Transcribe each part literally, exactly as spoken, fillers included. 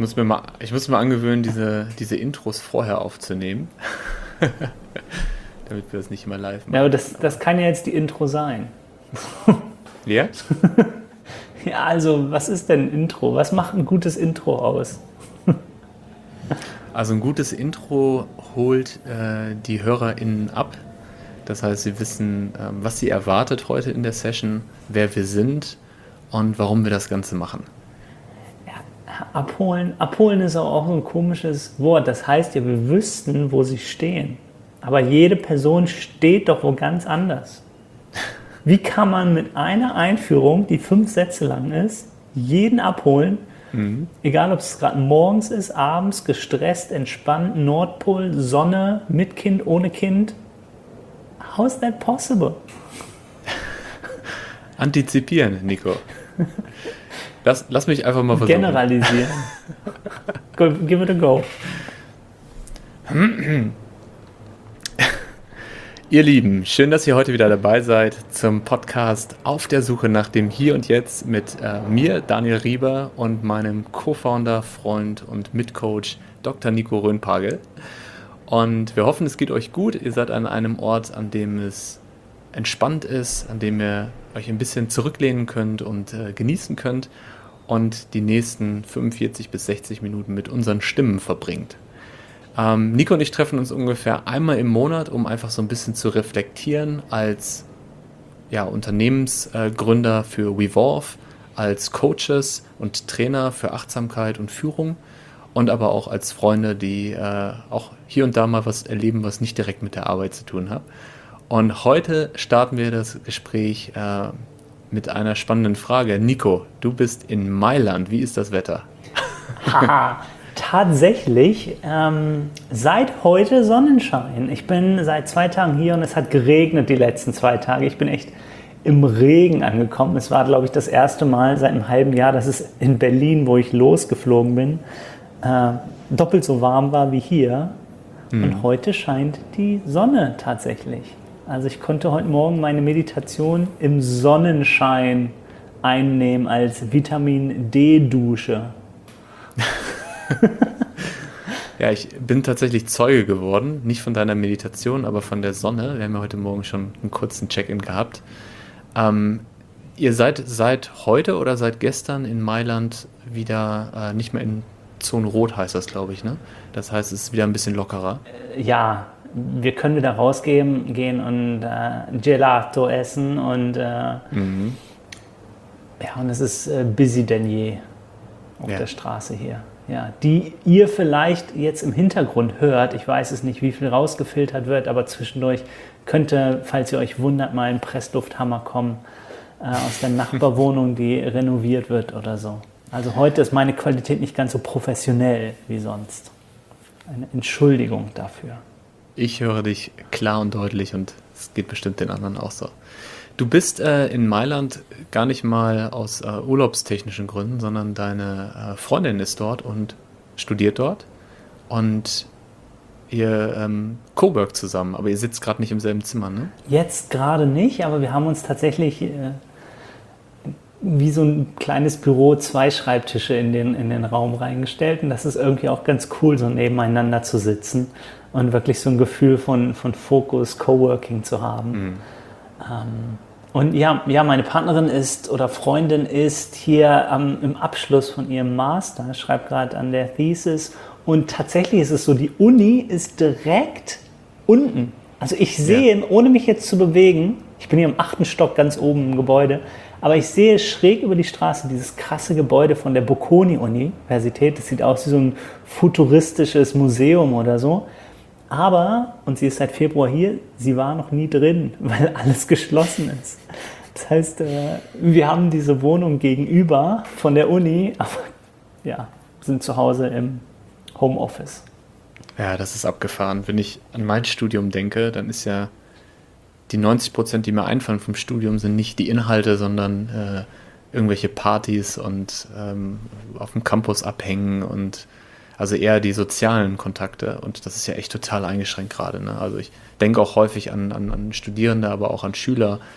muss mir mal, ich muss mir angewöhnen, diese, diese Intros vorher aufzunehmen. Damit wir das nicht immer live machen. Ja, aber das, das kann ja jetzt die Intro sein. Ja? Ja, also was ist denn ein Intro? Was macht ein gutes Intro aus? Also ein gutes Intro holt äh, die HörerInnen ab. Das heißt, sie wissen, ähm, was sie erwartet heute in der Session, wer wir sind und warum wir das Ganze machen. Ja, abholen, abholen ist auch so ein komisches Wort. Das heißt ja, wir wüssten, wo sie stehen. Aber jede Person steht doch wo ganz anders. Wie kann man mit einer Einführung, die fünf Sätze lang ist, jeden abholen? Mhm. Egal, ob es gerade morgens ist, abends, gestresst, entspannt, Nordpol, Sonne, mit Kind, ohne Kind. How's that possible? Antizipieren, Nico. Lass, lass mich einfach mal versuchen. Generalisieren. Go, give it a go. Ihr Lieben, schön, dass ihr heute wieder dabei seid zum Podcast Auf der Suche nach dem Hier und Jetzt mit äh, mir, Daniel Rieber, und meinem Co-Founder, Freund und Mitcoach Doktor Nico Röhnpagel. Und wir hoffen, es geht euch gut. Ihr seid an einem Ort, an dem es entspannt ist, an dem ihr euch ein bisschen zurücklehnen könnt und äh, genießen könnt und die nächsten fünfundvierzig bis sechzig Minuten mit unseren Stimmen verbringt. Ähm, Nico und ich treffen uns ungefähr einmal im Monat, um einfach so ein bisschen zu reflektieren als ja, Unternehmensgründer äh, für Wevolve, als Coaches und Trainer für Achtsamkeit und Führung und aber auch als Freunde, die äh, auch hier und da mal was erleben, was nicht direkt mit der Arbeit zu tun hat. Und heute starten wir das Gespräch äh, mit einer spannenden Frage. Nico, du bist in Mailand. Wie ist das Wetter? Haha. Tatsächlich, ähm, seit heute Sonnenschein. Ich bin seit zwei Tagen hier und es hat geregnet die letzten zwei Tage. Ich bin echt im Regen angekommen. Es war, glaube ich, das erste Mal seit einem halben Jahr, dass es in Berlin, wo ich losgeflogen bin, äh, doppelt so warm war wie hier. Hm. Und heute scheint die Sonne tatsächlich. Also ich konnte heute Morgen meine Meditation im Sonnenschein einnehmen als Vitamin-D-Dusche. Ja, ich bin tatsächlich Zeuge geworden, nicht von deiner Meditation, aber von der Sonne. Wir haben ja heute Morgen schon einen kurzen Check-in gehabt. Ähm, ihr seid seit heute oder seit gestern in Mailand wieder äh, nicht mehr in Zone Rot, heißt das, glaube ich, ne? Das heißt, es ist wieder ein bisschen lockerer. Ja, wir können wieder rausgehen gehen und äh, Gelato essen und, äh, mhm. ja, und es ist äh, busy denn je auf ja. der Straße hier. Ja, die ihr vielleicht jetzt im Hintergrund hört. Ich weiß es nicht, wie viel rausgefiltert wird, aber zwischendurch könnte, falls ihr euch wundert, mal ein Presslufthammer kommen äh, aus der Nachbarwohnung, die renoviert wird oder so. Also heute ist meine Qualität nicht ganz so professionell wie sonst. Eine Entschuldigung dafür. Ich höre dich klar und deutlich und es geht bestimmt den anderen auch so. Du bist äh, in Mailand gar nicht mal aus äh, urlaubstechnischen Gründen, sondern deine äh, Freundin ist dort und studiert dort und ihr ähm, co-workt zusammen, aber ihr sitzt gerade nicht im selben Zimmer, ne? Jetzt gerade nicht, aber wir haben uns tatsächlich äh, wie so ein kleines Büro zwei Schreibtische in den, in den Raum reingestellt und das ist irgendwie auch ganz cool, so nebeneinander zu sitzen und wirklich so ein Gefühl von, von Fokus, Coworking zu haben. Mhm. Ähm, und ja, ja, meine Partnerin ist oder Freundin ist hier ähm, im Abschluss von ihrem Master, schreibt gerade an der Thesis und tatsächlich ist es so, die Uni ist direkt unten. Also ich sehe, ja. ohne mich jetzt zu bewegen, ich bin hier im achten Stock ganz oben im Gebäude, aber ich sehe schräg über die Straße dieses krasse Gebäude von der Bocconi-Universität. Das sieht aus wie so ein futuristisches Museum oder so. Aber, und sie ist seit Februar hier, sie war noch nie drin, weil alles geschlossen ist. Das heißt, wir haben diese Wohnung gegenüber von der Uni, aber ja, sind zu Hause im Homeoffice. Ja, das ist abgefahren. Wenn ich an mein Studium denke, dann ist ja die neunzig Prozent, die mir einfallen vom Studium, sind nicht die Inhalte, sondern äh, irgendwelche Partys und ähm, auf dem Campus abhängen und also eher die sozialen Kontakte und das ist ja echt total eingeschränkt gerade. Ne? Also ich denke auch häufig an, an, an Studierende, aber auch an Schüler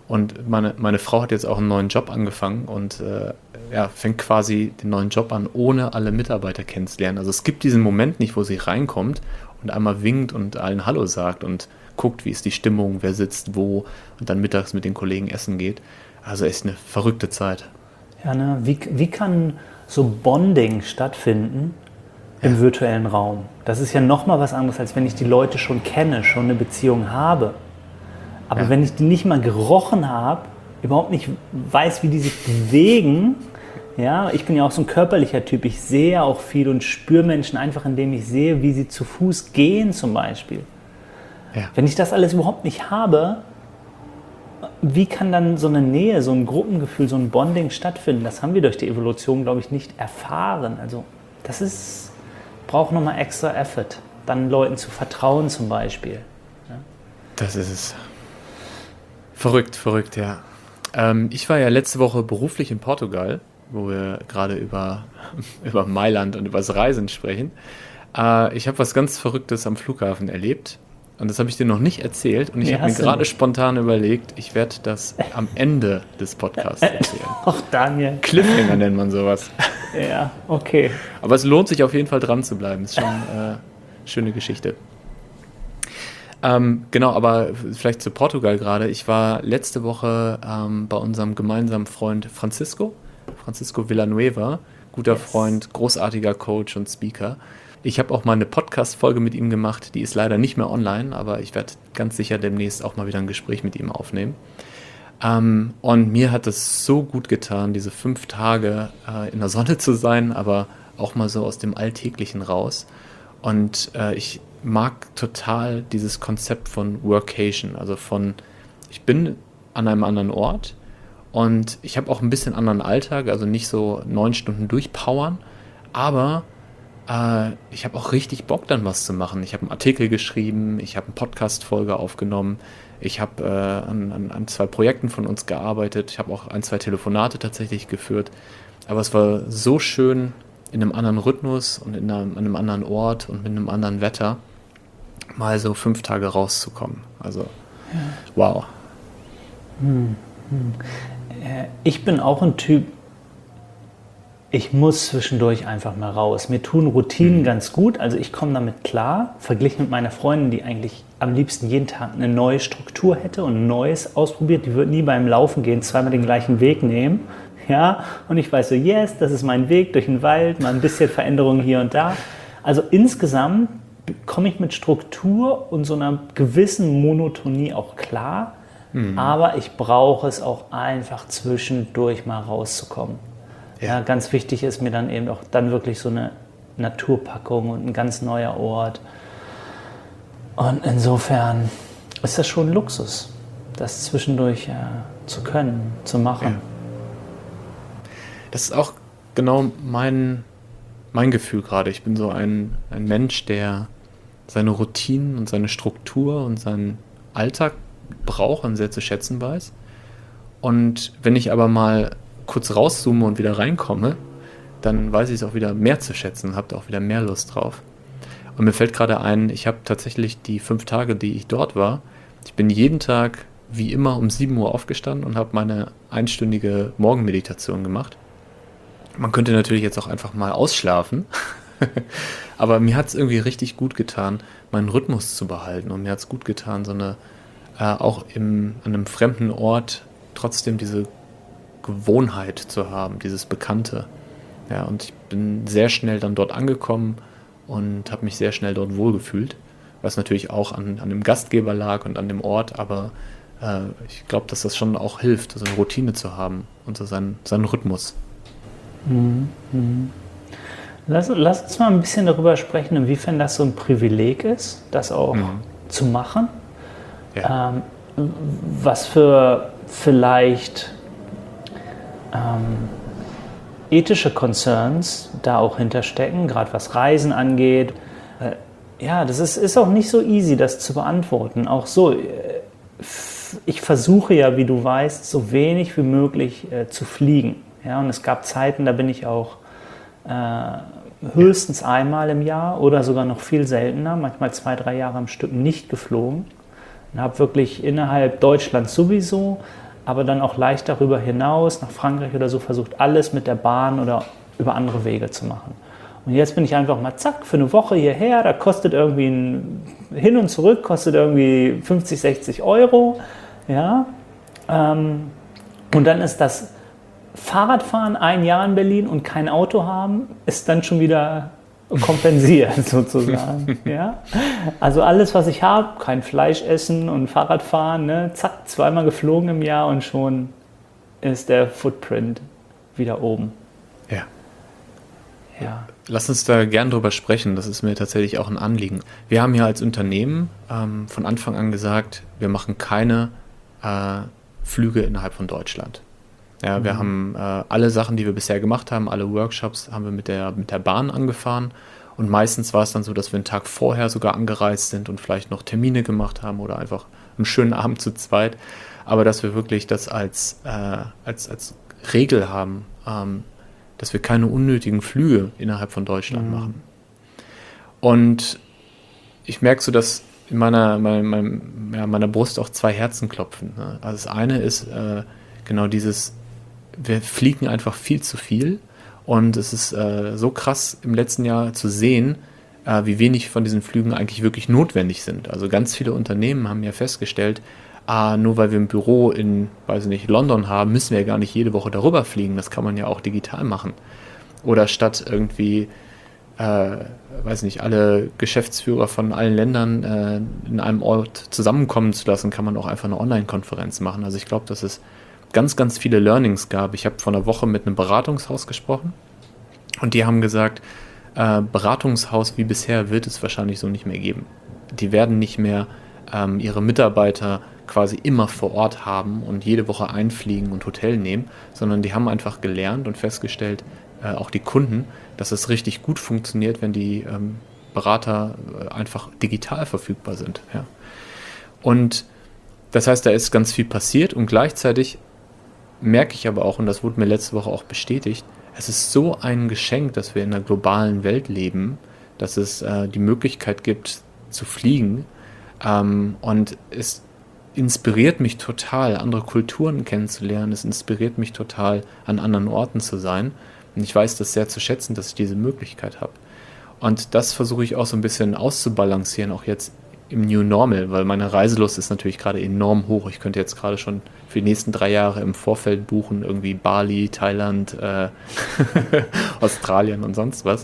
Und meine, meine Frau hat jetzt auch einen neuen Job angefangen und äh, ja, fängt quasi den neuen Job an, ohne alle Mitarbeiter kennenzulernen. Also es gibt diesen Moment nicht, wo sie reinkommt und einmal winkt und allen Hallo sagt und guckt, wie ist die Stimmung, wer sitzt wo und dann mittags mit den Kollegen essen geht. Also echt eine verrückte Zeit. Ja, ne? Wie, wie kann so Bonding stattfinden im ja. virtuellen Raum? Das ist ja nochmal was anderes, als wenn ich die Leute schon kenne, schon eine Beziehung habe. Aber ja. wenn ich die nicht mal gerochen habe, überhaupt nicht weiß, wie die sich bewegen, ja, ich bin ja auch so ein körperlicher Typ, ich sehe auch viel und spüre Menschen einfach, indem ich sehe, wie sie zu Fuß gehen zum Beispiel. Ja. Wenn ich das alles überhaupt nicht habe, wie kann dann so eine Nähe, so ein Gruppengefühl, so ein Bonding stattfinden? Das haben wir durch die Evolution, glaube ich, nicht erfahren. Also das ist, braucht nochmal extra Effort, dann Leuten zu vertrauen zum Beispiel. Ja? Das ist es. Verrückt, verrückt, ja. Ähm, ich war ja letzte Woche beruflich in Portugal, wo wir gerade über, über Mailand und über das Reisen sprechen. Äh, ich habe was ganz Verrücktes am Flughafen erlebt. Und das habe ich dir noch nicht erzählt. Und ich nee, habe mir gerade spontan überlegt, ich werde das am Ende des Podcasts erzählen. Ach, Daniel. Cliffhanger nennt man sowas. Ja, okay. Aber es lohnt sich auf jeden Fall dran zu bleiben. Ist schon eine äh, schöne Geschichte. Ähm, genau, aber vielleicht zu Portugal gerade. Ich war letzte Woche ähm, bei unserem gemeinsamen Freund Francisco. Francisco Villanueva. Guter yes. Freund, großartiger Coach und Speaker. Ich habe auch mal eine Podcast-Folge mit ihm gemacht, die ist leider nicht mehr online, aber ich werde ganz sicher demnächst auch mal wieder ein Gespräch mit ihm aufnehmen. Ähm, und mir hat es so gut getan, diese fünf Tage äh, in der Sonne zu sein, aber auch mal so aus dem Alltäglichen raus. Und äh, ich mag total dieses Konzept von Workation, also von, ich bin an einem anderen Ort und ich habe auch ein bisschen anderen Alltag, also nicht so neun Stunden durchpowern, aber ich habe auch richtig Bock, dann was zu machen. Ich habe einen Artikel geschrieben, ich habe eine Podcast-Folge aufgenommen, ich habe äh, an, an, an zwei Projekten von uns gearbeitet, ich habe auch ein, zwei Telefonate tatsächlich geführt. Aber es war so schön, in einem anderen Rhythmus und in einem, an einem anderen Ort und mit einem anderen Wetter mal so fünf Tage rauszukommen. Also, ja. Wow. Hm, hm. Ich bin auch ein Typ, ich muss zwischendurch einfach mal raus. Mir tun Routinen mhm. ganz gut, also ich komme damit klar, verglichen mit meiner Freundin, die eigentlich am liebsten jeden Tag eine neue Struktur hätte und ein Neues ausprobiert. Die würde nie beim Laufen gehen, zweimal den gleichen Weg nehmen. Ja? Und ich weiß so, yes, das ist mein Weg durch den Wald, mal ein bisschen Veränderung hier und da. Also insgesamt komme ich mit Struktur und so einer gewissen Monotonie auch klar, mhm. aber ich brauche es auch einfach zwischendurch mal rauszukommen. Ja, ganz wichtig ist mir dann eben auch dann wirklich so eine Naturpackung und ein ganz neuer Ort. Und insofern ist das schon Luxus, das zwischendurch äh, zu können, zu machen. Ja. Das ist auch genau mein, mein Gefühl gerade. Ich bin so ein, ein Mensch, der seine Routinen und seine Struktur und seinen Alltag braucht und sehr zu schätzen weiß. Und wenn ich aber mal kurz rauszoome und wieder reinkomme, dann weiß ich es auch wieder mehr zu schätzen und habe da auch wieder mehr Lust drauf. Und mir fällt gerade ein, ich habe tatsächlich die fünf Tage, die ich dort war, ich bin jeden Tag wie immer um sieben Uhr aufgestanden und habe meine einstündige Morgenmeditation gemacht. Man könnte natürlich jetzt auch einfach mal ausschlafen, aber mir hat es irgendwie richtig gut getan, meinen Rhythmus zu behalten und mir hat es gut getan, so eine, äh, auch im, an einem fremden Ort trotzdem diese Gewohnheit zu haben, dieses Bekannte. Ja, und ich bin sehr schnell dann dort angekommen und habe mich sehr schnell dort wohlgefühlt, was natürlich auch an, an dem Gastgeber lag und an dem Ort, aber äh, ich glaube, dass das schon auch hilft, so eine Routine zu haben und so seinen, seinen Rhythmus. Mhm. Mhm. Lass, lass uns mal ein bisschen darüber sprechen, inwiefern das so ein Privileg ist, das auch mhm. zu machen. Ja. Ähm, was für vielleicht Ähm, ethische Concerns da auch hinterstecken, gerade was Reisen angeht. Äh, ja, das ist, ist auch nicht so easy, das zu beantworten. Auch so, äh, ich versuche ja, wie du weißt, so wenig wie möglich äh, zu fliegen. Ja, und es gab Zeiten, da bin ich auch äh, höchstens einmal im Jahr oder sogar noch viel seltener, manchmal zwei, drei Jahre am Stück nicht geflogen. Und habe wirklich innerhalb Deutschlands sowieso, aber dann auch leicht darüber hinaus, nach Frankreich oder so, versucht alles mit der Bahn oder über andere Wege zu machen. Und jetzt bin ich einfach mal zack, für eine Woche hierher, da kostet irgendwie ein hin und zurück, kostet irgendwie fünfzig, sechzig Euro. Ja? Ähm, und dann ist das Fahrradfahren ein Jahr in Berlin und kein Auto haben, ist dann schon wieder kompensiert sozusagen. Ja? Also alles, was ich habe, kein Fleisch essen und Fahrradfahren, ne? Zack, zweimal geflogen im Jahr und schon ist der Footprint wieder oben. Ja. Ja. Lass uns da gern drüber sprechen, das ist mir tatsächlich auch ein Anliegen. Wir haben ja als Unternehmen ähm, von Anfang an gesagt, wir machen keine äh, Flüge innerhalb von Deutschland. Ja, wir mhm. haben äh, alle Sachen, die wir bisher gemacht haben, alle Workshops haben wir mit der, mit der Bahn angefahren und meistens war es dann so, dass wir einen Tag vorher sogar angereist sind und vielleicht noch Termine gemacht haben oder einfach einen schönen Abend zu zweit, aber dass wir wirklich das als, äh, als, als Regel haben, ähm, dass wir keine unnötigen Flüge innerhalb von Deutschland mhm. machen. Und ich merke so, dass in meiner, meiner, meiner, ja, meiner Brust auch zwei Herzen klopfen. Ne? Also das eine ist äh, genau dieses, wir fliegen einfach viel zu viel und es ist äh, so krass im letzten Jahr zu sehen, äh, wie wenig von diesen Flügen eigentlich wirklich notwendig sind. Also ganz viele Unternehmen haben ja festgestellt, ah, nur weil wir ein Büro in, weiß ich nicht, London haben, müssen wir ja gar nicht jede Woche darüber fliegen. Das kann man ja auch digital machen. Oder statt irgendwie, äh, weiß nicht, alle Geschäftsführer von allen Ländern äh, in einem Ort zusammenkommen zu lassen, kann man auch einfach eine Online-Konferenz machen. Also ich glaube, dass es ganz, ganz viele Learnings gab. Ich habe vor einer Woche mit einem Beratungshaus gesprochen und die haben gesagt, äh, Beratungshaus wie bisher wird es wahrscheinlich so nicht mehr geben. Die werden nicht mehr ähm, ihre Mitarbeiter quasi immer vor Ort haben und jede Woche einfliegen und Hotel nehmen, sondern die haben einfach gelernt und festgestellt, äh, auch die Kunden, dass es richtig gut funktioniert, wenn die ähm, Berater äh, einfach digital verfügbar sind. Ja. Und das heißt, da ist ganz viel passiert und gleichzeitig merke ich aber auch, und das wurde mir letzte Woche auch bestätigt, es ist so ein Geschenk, dass wir in einer globalen Welt leben, dass es äh, die Möglichkeit gibt, zu fliegen. Ähm, und es inspiriert mich total, andere Kulturen kennenzulernen. Es inspiriert mich total, an anderen Orten zu sein. Und ich weiß das sehr zu schätzen, dass ich diese Möglichkeit habe. Und das versuche ich auch so ein bisschen auszubalancieren, auch jetzt im New Normal, weil meine Reiselust ist natürlich gerade enorm hoch. Ich könnte jetzt gerade schon für die nächsten drei Jahre im Vorfeld buchen, irgendwie Bali, Thailand, äh, Australien und sonst was.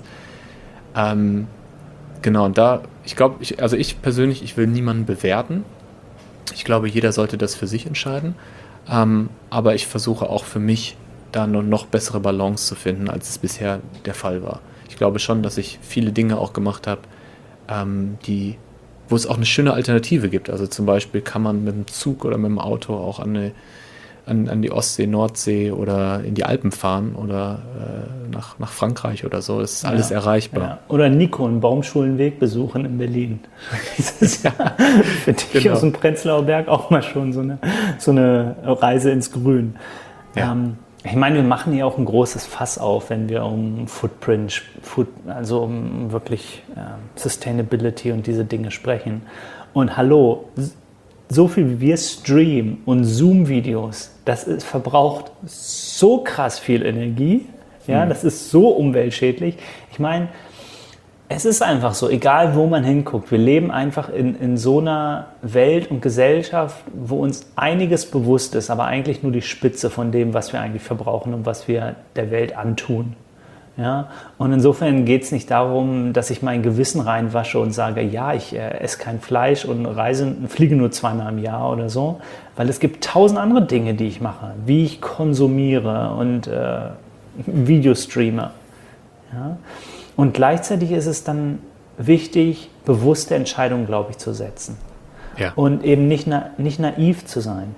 Ähm, genau, und da, ich glaube, ich, also ich persönlich, ich will niemanden bewerten. Ich glaube, jeder sollte das für sich entscheiden. Ähm, aber ich versuche auch für mich da eine noch bessere Balance zu finden, als es bisher der Fall war. Ich glaube schon, dass ich viele Dinge auch gemacht habe, ähm, die wo es auch eine schöne Alternative gibt. Also zum Beispiel kann man mit dem Zug oder mit dem Auto auch an, eine, an, an die Ostsee, Nordsee oder in die Alpen fahren oder äh, nach, nach Frankreich oder so. Das ist alles ja, erreichbar. Ja. Oder Nico, einen Baumschulenweg besuchen in Berlin. Das ist ja für dich genau. Aus dem Prenzlauer Berg auch mal schon so eine, so eine Reise ins Grün. Ja. Ähm, Ich meine, wir machen hier auch ein großes Fass auf, wenn wir um Footprint, Food, also um wirklich äh, Sustainability und diese Dinge sprechen. Und hallo, so viel wie wir streamen und Zoom-Videos, das ist, verbraucht so krass viel Energie, ja, mhm. das ist so umweltschädlich. Ich meine, es ist einfach so, egal wo man hinguckt, wir leben einfach in, in so einer Welt und Gesellschaft, wo uns einiges bewusst ist, aber eigentlich nur die Spitze von dem, was wir eigentlich verbrauchen und was wir der Welt antun. Ja? Und insofern geht es nicht darum, dass ich mein Gewissen reinwasche und sage, ja, ich äh, esse kein Fleisch und reise, fliege nur zweimal im Jahr oder so, weil es gibt tausend andere Dinge, die ich mache, wie ich konsumiere und äh, Video streame. Ja? Und gleichzeitig ist es dann wichtig, bewusste Entscheidungen, glaube ich, zu setzen. Ja. Und eben nicht, na, nicht naiv zu sein.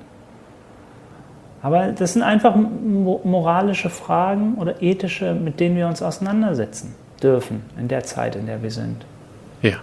Aber das sind einfach moralische Fragen oder ethische, mit denen wir uns auseinandersetzen dürfen in der Zeit, in der wir sind. Ja.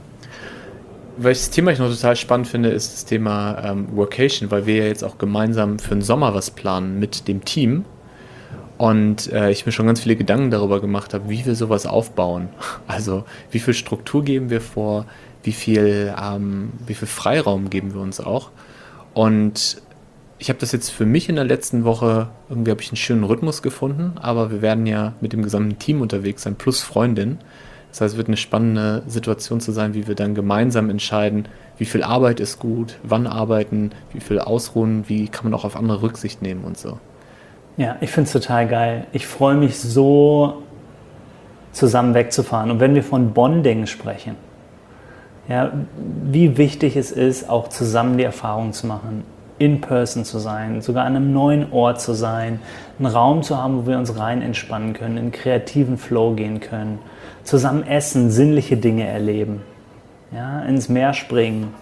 Welches Thema ich noch total spannend finde, ist das Thema ähm, Workation, weil wir ja jetzt auch gemeinsam für den Sommer was planen mit dem Team. Und äh, ich mir schon ganz viele Gedanken darüber gemacht habe, wie wir sowas aufbauen. Also wie viel Struktur geben wir vor, wie viel, ähm, wie viel Freiraum geben wir uns auch. Und ich habe das jetzt für mich in der letzten Woche, irgendwie habe ich einen schönen Rhythmus gefunden, aber wir werden ja mit dem gesamten Team unterwegs sein, plus Freundin. Das heißt, es wird eine spannende Situation zu sein, wie wir dann gemeinsam entscheiden, wie viel Arbeit ist gut, wann arbeiten, wie viel ausruhen, wie kann man auch auf andere Rücksicht nehmen und so. Ja, ich finde es total geil. Ich freue mich so, zusammen wegzufahren. Und wenn wir von Bonding sprechen, ja, wie wichtig es ist, auch zusammen die Erfahrung zu machen, in person zu sein, sogar an einem neuen Ort zu sein, einen Raum zu haben, wo wir uns rein entspannen können, in einen kreativen Flow gehen können, zusammen essen, sinnliche Dinge erleben, ja, ins Meer springen,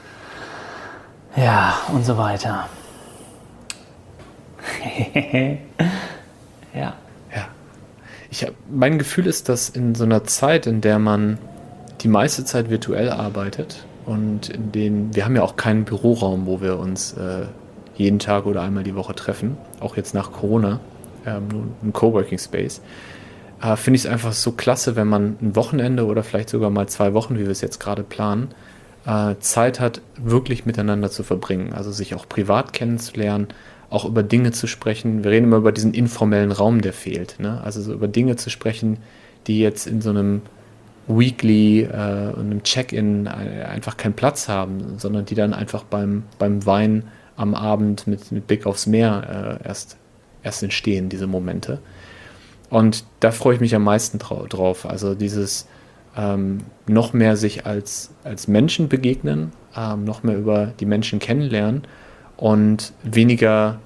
ja, und so weiter. Ja. Ja. Ich hab, mein Gefühl ist, dass in so einer Zeit, in der man die meiste Zeit virtuell arbeitet und in denen, wir haben ja auch keinen Büroraum, wo wir uns äh, jeden Tag oder einmal die Woche treffen, auch jetzt nach Corona, ähm, nur ein Coworking Space, äh, finde ich es einfach so klasse, wenn man ein Wochenende oder vielleicht sogar mal zwei Wochen, wie wir es jetzt gerade planen, äh, Zeit hat, wirklich miteinander zu verbringen, also sich auch privat kennenzulernen, auch über Dinge zu sprechen. Wir reden immer über diesen informellen Raum, der fehlt, ne? Also so über Dinge zu sprechen, die jetzt in so einem Weekly äh, und einem Check-in einfach keinen Platz haben, sondern die dann einfach beim, beim Wein am Abend mit, mit Blick aufs Meer äh, erst, erst entstehen, diese Momente. Und da freue ich mich am meisten trau- drauf. Also dieses ähm, noch mehr sich als, als Menschen begegnen, ähm, noch mehr über die Menschen kennenlernen und weniger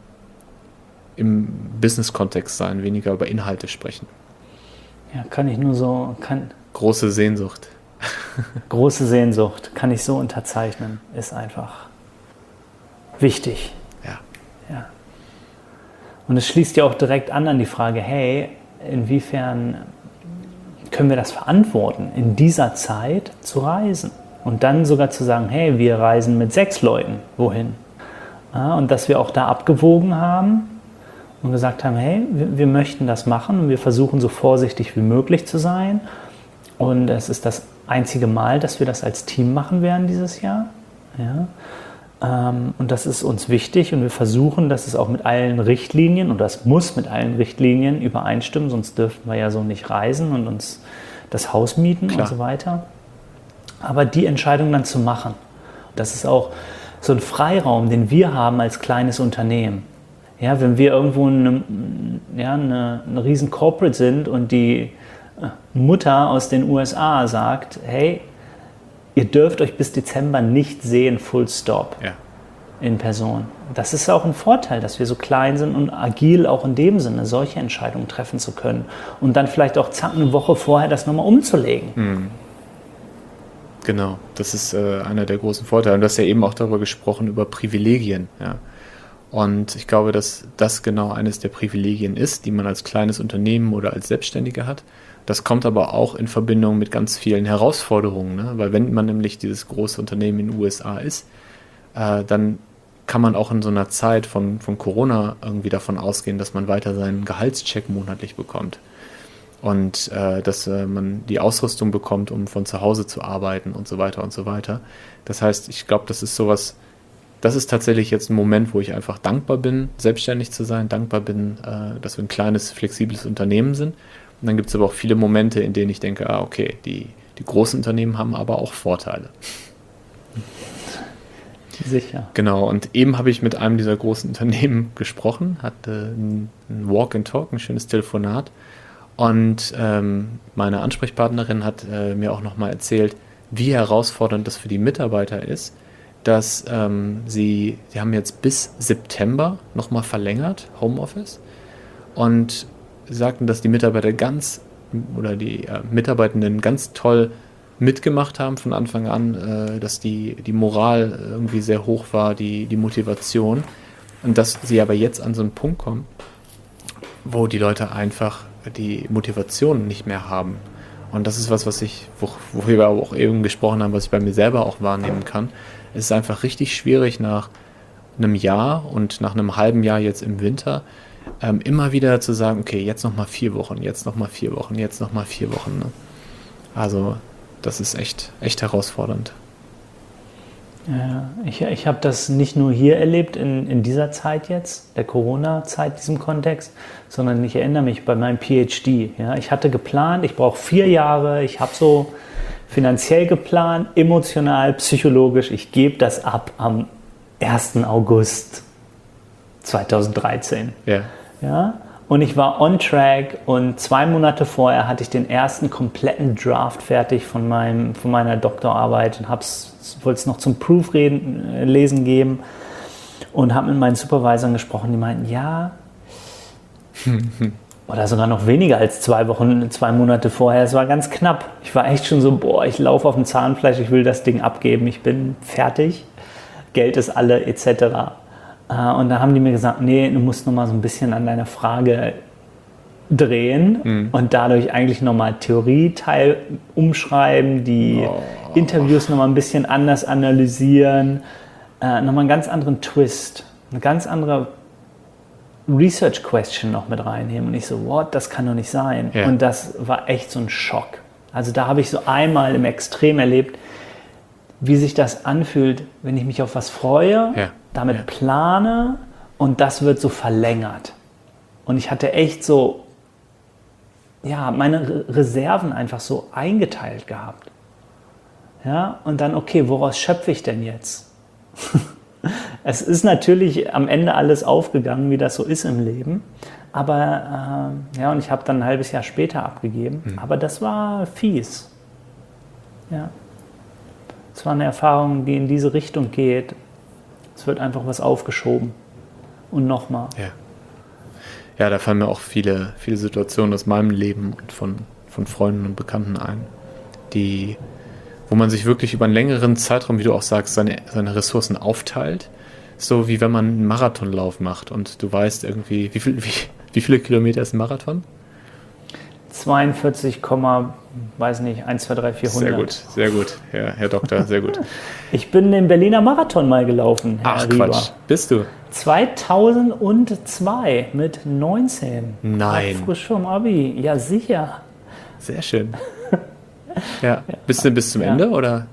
im Business-Kontext sein, weniger über Inhalte sprechen. Ja, kann ich nur so, kann... Große Sehnsucht. Große Sehnsucht, kann ich so unterzeichnen, ist einfach wichtig. Ja. Ja. Und es schließt ja auch direkt an an die Frage, hey, inwiefern können wir das verantworten, in dieser Zeit zu reisen? Und dann sogar zu sagen, hey, wir reisen mit sechs Leuten, wohin? Ja, und dass wir auch da abgewogen haben und gesagt haben, hey, wir, wir möchten das machen und wir versuchen so vorsichtig wie möglich zu sein. Und es ist das einzige Mal, dass wir das als Team machen werden dieses Jahr. Ja. Ähm, und das ist uns wichtig und wir versuchen, dass es auch mit allen Richtlinien, und das muss mit allen Richtlinien übereinstimmen, sonst dürften wir ja so nicht reisen und uns das Haus mieten. Klar. Und so weiter. Aber die Entscheidung dann zu machen, das ist auch so ein Freiraum, den wir haben als kleines Unternehmen. Ja, wenn wir irgendwo eine, ja, eine, eine riesen Corporate sind und die Mutter aus den U S A sagt, hey, ihr dürft euch bis Dezember nicht sehen, full stop, ja, in Person. Das ist auch ein Vorteil, dass wir so klein sind und agil auch in dem Sinne, solche Entscheidungen treffen zu können und dann vielleicht auch zack, eine Woche vorher das nochmal umzulegen. Mhm. Genau, das ist äh, einer der großen Vorteile. Und du hast ja eben auch darüber gesprochen, über Privilegien. Ja. Und ich glaube, dass das genau eines der Privilegien ist, die man als kleines Unternehmen oder als Selbstständiger hat. Das kommt aber auch in Verbindung mit ganz vielen Herausforderungen, ne? Weil wenn man nämlich dieses große Unternehmen in den U S A ist, äh, dann kann man auch in so einer Zeit von, von Corona irgendwie davon ausgehen, dass man weiter seinen Gehaltscheck monatlich bekommt. Und äh, dass äh, man die Ausrüstung bekommt, um von zu Hause zu arbeiten und so weiter und so weiter. Das heißt, ich glaube, das ist sowas, das ist tatsächlich jetzt ein Moment, wo ich einfach dankbar bin, selbstständig zu sein, dankbar bin, äh, dass wir ein kleines, flexibles Unternehmen sind. Und dann gibt es aber auch viele Momente, in denen ich denke, ah, okay, die, die großen Unternehmen haben aber auch Vorteile. Sicher. Genau, und eben habe ich mit einem dieser großen Unternehmen gesprochen, hatte ein, ein Walk and Talk, ein schönes Telefonat. Und ähm, meine Ansprechpartnerin hat äh, mir auch nochmal erzählt, wie herausfordernd das für die Mitarbeiter ist, dass ähm, sie, sie haben jetzt bis September nochmal verlängert, Homeoffice, und sagten, dass die Mitarbeiter ganz, oder die äh, Mitarbeitenden ganz toll mitgemacht haben von Anfang an, äh, dass die, die Moral irgendwie sehr hoch war, die, die Motivation, und dass sie aber jetzt an so einen Punkt kommen, wo die Leute einfach die Motivation nicht mehr haben. Und das ist was, was ich, wo, worüber wir auch eben gesprochen haben, was ich bei mir selber auch wahrnehmen kann. Es ist einfach richtig schwierig, nach einem Jahr und nach einem halben Jahr jetzt im Winter ähm, immer wieder zu sagen, okay, jetzt nochmal vier Wochen, jetzt nochmal vier Wochen, jetzt nochmal vier Wochen. Ne? Also das ist echt, echt herausfordernd. Ja, ich, ich habe das nicht nur hier erlebt, in, in dieser Zeit jetzt, der Corona-Zeit, diesem Kontext, sondern ich erinnere mich bei meinem P H D. Ja, ich hatte geplant, ich brauche vier Jahre, ich habe so finanziell geplant, emotional, psychologisch, ich gebe das ab am ersten August zweitausenddreizehn. Ja. Ja, und ich war on track und zwei Monate vorher hatte ich den ersten kompletten Draft fertig von, meinem, von meiner Doktorarbeit und wollte es noch zum Proofreden lesen geben und habe mit meinen Supervisern gesprochen, die meinten, ja, oder sogar noch weniger als zwei Wochen, zwei Monate vorher, es war ganz knapp. Ich war echt schon so, boah, ich laufe auf dem Zahnfleisch, ich will das Ding abgeben, ich bin fertig, Geld ist alle et cetera. Und da haben die mir gesagt, nee, du musst noch mal so ein bisschen an deiner Frage drehen mhm. und dadurch eigentlich nochmal Theorieteil umschreiben, die oh. Interviews nochmal ein bisschen anders analysieren, äh, nochmal einen ganz anderen Twist, eine ganz andere Research Question noch mit reinnehmen. Und ich so, what, das kann doch nicht sein. Ja. Und das war echt so ein Schock. Also da habe ich so einmal im Extrem erlebt, wie sich das anfühlt, wenn ich mich auf was freue, ja. damit ja. plane und das wird so verlängert. Und ich hatte echt so, ja, meine Reserven einfach so eingeteilt gehabt. Ja, und dann, okay, woraus schöpfe ich denn jetzt? Es ist natürlich am Ende alles aufgegangen, wie das so ist im Leben. Aber, äh, ja, und ich habe dann ein halbes Jahr später abgegeben. Mhm. Aber das war fies. Ja. Es war eine Erfahrung, die in diese Richtung geht. Es wird einfach was aufgeschoben. Und nochmal. Ja. Ja, da fallen mir auch viele, viele Situationen aus meinem Leben und von, von Freunden und Bekannten ein, die, wo man sich wirklich über einen längeren Zeitraum, wie du auch sagst, seine, seine Ressourcen aufteilt. So wie wenn man einen Marathonlauf macht und du weißt irgendwie, wie, viel, wie, wie viele Kilometer ist ein Marathon? zweiundvierzig, weiß nicht, eins, zwei, drei, vierhundert. Sehr gut, sehr gut, Herr, Herr Doktor, sehr gut. Ich bin den Berliner Marathon mal gelaufen, Herr Ach Rieber. Quatsch, bist du? zweitausendzwei mit neunzehn. Nein. Frisch vom Abi, ja sicher. Sehr schön. Ja, bist du denn bis zum ja. Ende, oder?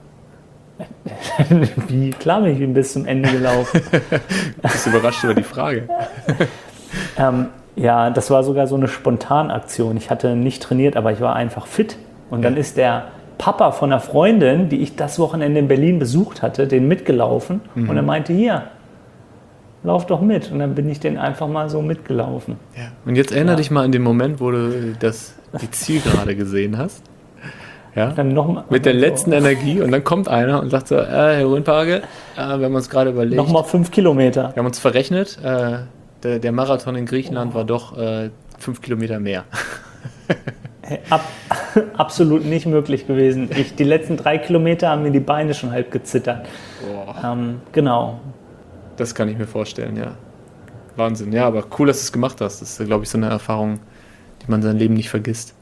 Wie? Klar bin ich bin bis zum Ende gelaufen. Bist du überrascht über die Frage? ähm, ja, das war sogar so eine Spontanaktion. Ich hatte nicht trainiert, aber ich war einfach fit. Und dann ja. ist der Papa von einer Freundin, die ich das Wochenende in Berlin besucht hatte, den mitgelaufen. Mhm. Und er meinte, hier, lauf doch mit. Und dann bin ich den einfach mal so mitgelaufen. Ja. Und jetzt erinnere ja. dich mal an den Moment, wo du das, die Zielgerade gesehen hast. Ja? Dann noch mal, mit der letzten so. Energie. Und dann kommt einer und sagt so, äh, Herr Rundpage, äh, wir haben uns gerade überlegt. Nochmal fünf Kilometer. Wir haben uns verrechnet. Äh, der, der Marathon in Griechenland oh. war doch äh, fünf Kilometer mehr. Ab, absolut nicht möglich gewesen. Ich, die letzten drei Kilometer haben mir die Beine schon halb gezittert. Ähm, genau. Das kann ich mir vorstellen, ja. Wahnsinn. Ja, aber cool, dass du es gemacht hast. Das ist, glaube ich, so eine Erfahrung, die man sein Leben nicht vergisst.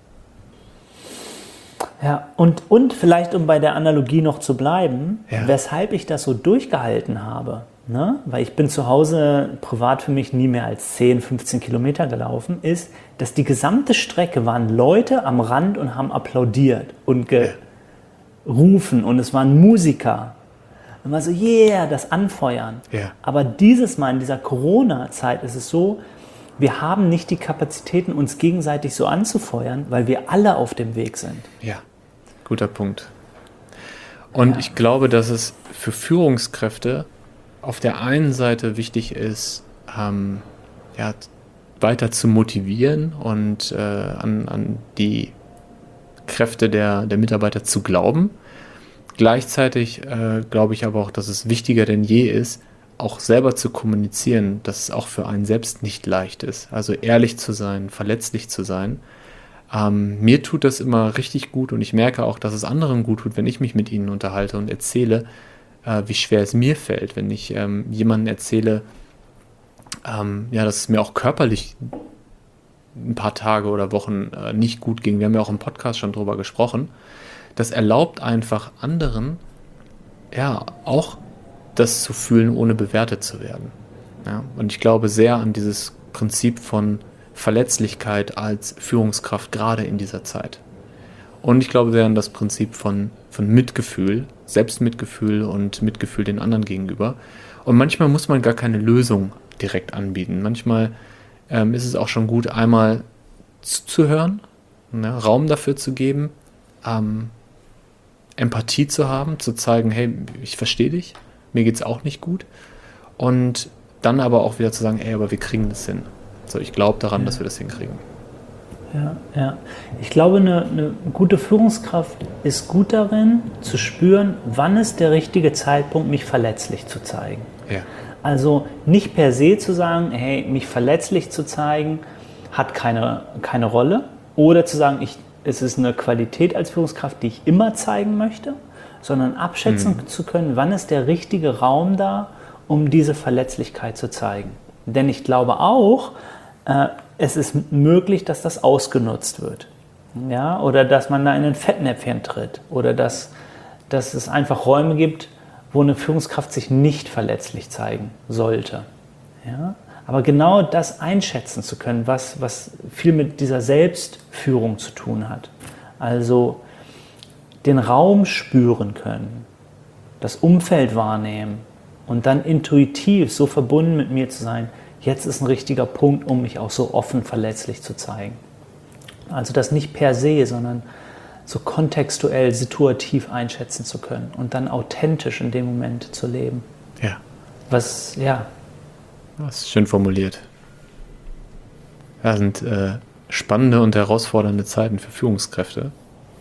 Ja, und, und vielleicht, um bei der Analogie noch zu bleiben, ja. weshalb ich das so durchgehalten habe. Ne? Weil ich bin zu Hause privat für mich nie mehr als zehn, fünfzehn Kilometer gelaufen, ist, dass die gesamte Strecke waren Leute am Rand und haben applaudiert und gerufen und es waren Musiker. Und man so, yeah, das Anfeuern. Ja. Aber dieses Mal in dieser Corona-Zeit ist es so, wir haben nicht die Kapazitäten, uns gegenseitig so anzufeuern, weil wir alle auf dem Weg sind. Ja, guter Punkt. Und ja. ich glaube, dass es für Führungskräfte auf der einen Seite wichtig ist, ähm, ja, weiter zu motivieren und äh, an, an die Kräfte der, der Mitarbeiter zu glauben. Gleichzeitig äh, glaube ich aber auch, dass es wichtiger denn je ist, auch selber zu kommunizieren, dass es auch für einen selbst nicht leicht ist. Also ehrlich zu sein, verletzlich zu sein. Ähm, mir tut das immer richtig gut und ich merke auch, dass es anderen gut tut, wenn ich mich mit ihnen unterhalte und erzähle, äh, wie schwer es mir fällt, wenn ich ähm, jemandem erzähle, ähm, ja, dass es mir auch körperlich ein paar Tage oder Wochen äh, nicht gut ging. Wir haben ja auch im Podcast schon drüber gesprochen. Das erlaubt einfach anderen, ja, auch das zu fühlen, ohne bewertet zu werden. Ja, und ich glaube sehr an dieses Prinzip von Verletzlichkeit als Führungskraft, gerade in dieser Zeit. Und ich glaube sehr an das Prinzip von, von Mitgefühl, Selbstmitgefühl und Mitgefühl den anderen gegenüber. Und manchmal muss man gar keine Lösung direkt anbieten. Manchmal ähm, ist es auch schon gut, einmal zuzuhören, ne, Raum dafür zu geben, ähm, Empathie zu haben, zu zeigen, hey, ich verstehe dich, mir geht es auch nicht gut. Und dann aber auch wieder zu sagen, ey, aber wir kriegen das hin. So, ich glaube daran, ja. dass wir das hinkriegen. Ja, ja. Ich glaube, eine, eine gute Führungskraft ist gut darin, zu spüren, wann ist der richtige Zeitpunkt, mich verletzlich zu zeigen. Ja. Also nicht per se zu sagen, hey, mich verletzlich zu zeigen, hat keine, keine Rolle. Oder zu sagen, ich, es ist eine Qualität als Führungskraft, die ich immer zeigen möchte, sondern abschätzen mhm. zu können, wann ist der richtige Raum da, um diese Verletzlichkeit zu zeigen. Denn ich glaube auch, äh, es ist möglich, dass das ausgenutzt wird. Ja? Oder dass man da in ein Fettnäpfchen tritt. Oder dass, dass es einfach Räume gibt, wo eine Führungskraft sich nicht verletzlich zeigen sollte. Ja? Aber genau das einschätzen zu können, was, was viel mit dieser Selbstführung zu tun hat. Also den Raum spüren können, das Umfeld wahrnehmen und dann intuitiv so verbunden mit mir zu sein, jetzt ist ein richtiger Punkt, um mich auch so offen verletzlich zu zeigen. Also das nicht per se, sondern so kontextuell, situativ einschätzen zu können und dann authentisch in dem Moment zu leben. Ja. Was, ja. Das ist schön formuliert. Ja, sind äh, spannende und herausfordernde Zeiten für Führungskräfte.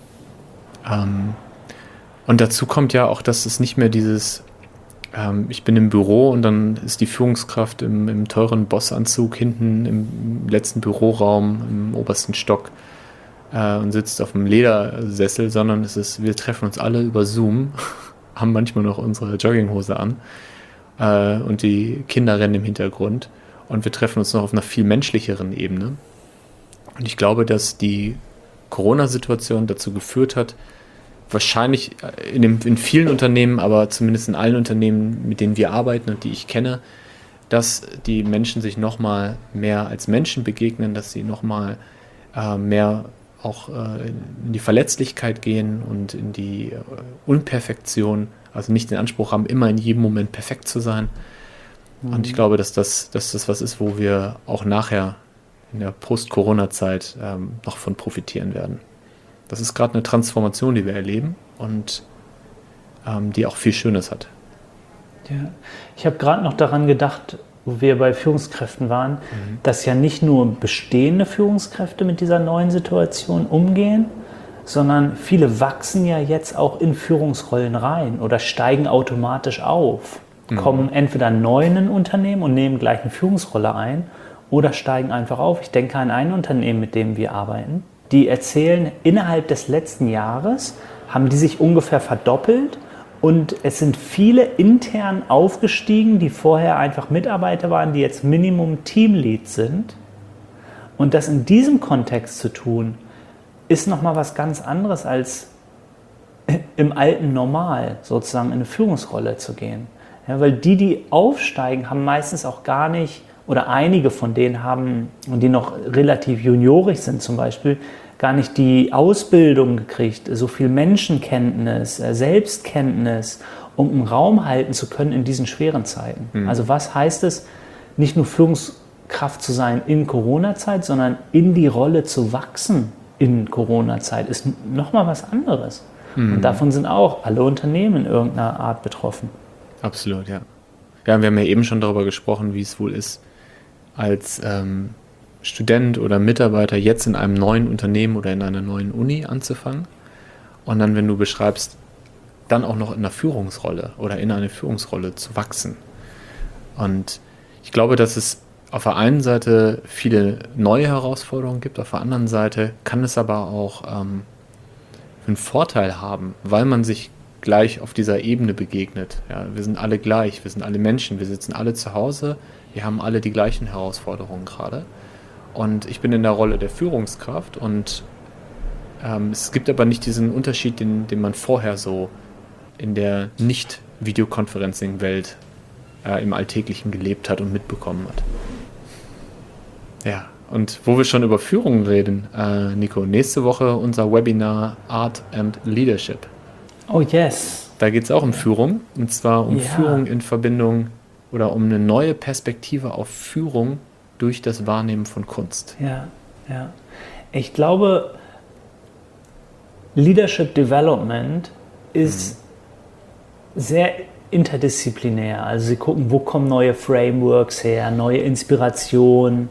Ähm, und dazu kommt ja auch, dass es nicht mehr dieses ähm, ich bin im Büro und dann ist die Führungskraft im, im teuren Bossanzug hinten im letzten Büroraum, im obersten Stock äh, und sitzt auf einem Ledersessel, sondern es ist, wir treffen uns alle über Zoom, haben manchmal noch unsere Jogginghose an äh, und die Kinder rennen im Hintergrund und wir treffen uns noch auf einer viel menschlicheren Ebene. Und ich glaube, dass die Corona-Situation dazu geführt hat, wahrscheinlich in, dem, in vielen Unternehmen, aber zumindest in allen Unternehmen, mit denen wir arbeiten und die ich kenne, dass die Menschen sich nochmal mehr als Menschen begegnen, dass sie nochmal äh, mehr auch äh, in die Verletzlichkeit gehen und in die äh, Unperfektion, also nicht den Anspruch haben, immer in jedem Moment perfekt zu sein. Mhm. Und ich glaube, dass das, dass das was ist, wo wir auch nachher in der Post-Corona-Zeit ähm, noch von profitieren werden. Das ist gerade eine Transformation, die wir erleben und ähm, die auch viel Schönes hat. Ja. Ich habe gerade noch daran gedacht, wo wir bei Führungskräften waren, mhm. dass ja nicht nur bestehende Führungskräfte mit dieser neuen Situation umgehen, sondern viele wachsen ja jetzt auch in Führungsrollen rein oder steigen automatisch auf, mhm. kommen entweder neu in ein Unternehmen und nehmen gleich eine Führungsrolle ein oder steigen einfach auf. Ich denke an ein Unternehmen, mit dem wir arbeiten. Die erzählen, innerhalb des letzten Jahres haben die sich ungefähr verdoppelt und es sind viele intern aufgestiegen, die vorher einfach Mitarbeiter waren, die jetzt Minimum Teamlead sind. Und das in diesem Kontext zu tun, ist nochmal was ganz anderes als im alten Normal sozusagen in eine Führungsrolle zu gehen. Ja, weil die, die aufsteigen, haben meistens auch gar nicht, oder einige von denen haben, die noch relativ juniorig sind zum Beispiel, gar nicht die Ausbildung gekriegt, so viel Menschenkenntnis, Selbstkenntnis, um einen Raum halten zu können in diesen schweren Zeiten. Mhm. Also was heißt es, nicht nur Führungskraft zu sein in Corona-Zeit, sondern in die Rolle zu wachsen in Corona-Zeit, ist nochmal was anderes. Mhm. Und davon sind auch alle Unternehmen in irgendeiner Art betroffen. Absolut, ja. Ja, wir haben ja eben schon darüber gesprochen, wie es wohl ist, als ähm, Student oder Mitarbeiter jetzt in einem neuen Unternehmen oder in einer neuen Uni anzufangen. Und dann, wenn du beschreibst, dann auch noch in einer Führungsrolle oder in eine Führungsrolle zu wachsen. Und ich glaube, dass es auf der einen Seite viele neue Herausforderungen gibt, auf der anderen Seite kann es aber auch ähm, einen Vorteil haben, weil man sich gleich auf dieser Ebene begegnet. Ja, wir sind alle gleich, wir sind alle Menschen, wir sitzen alle zu Hause, wir haben alle die gleichen Herausforderungen gerade. Und ich bin in der Rolle der Führungskraft und ähm, es gibt aber nicht diesen Unterschied, den, den man vorher so in der Nicht-Videoconferencing-Welt äh, im Alltäglichen gelebt hat und mitbekommen hat. Ja, Und wo wir schon über Führung reden, äh, Nico, nächste Woche unser Webinar Art and Leadership. Oh yes. Da geht es auch um Führung, und zwar um Ja. Führung in Verbindung oder um eine neue Perspektive auf Führung durch das Wahrnehmen von Kunst. Ja, ja. Ich glaube, Leadership Development ist mhm. sehr interdisziplinär. Also sie gucken, wo kommen neue Frameworks her, neue Inspirationen.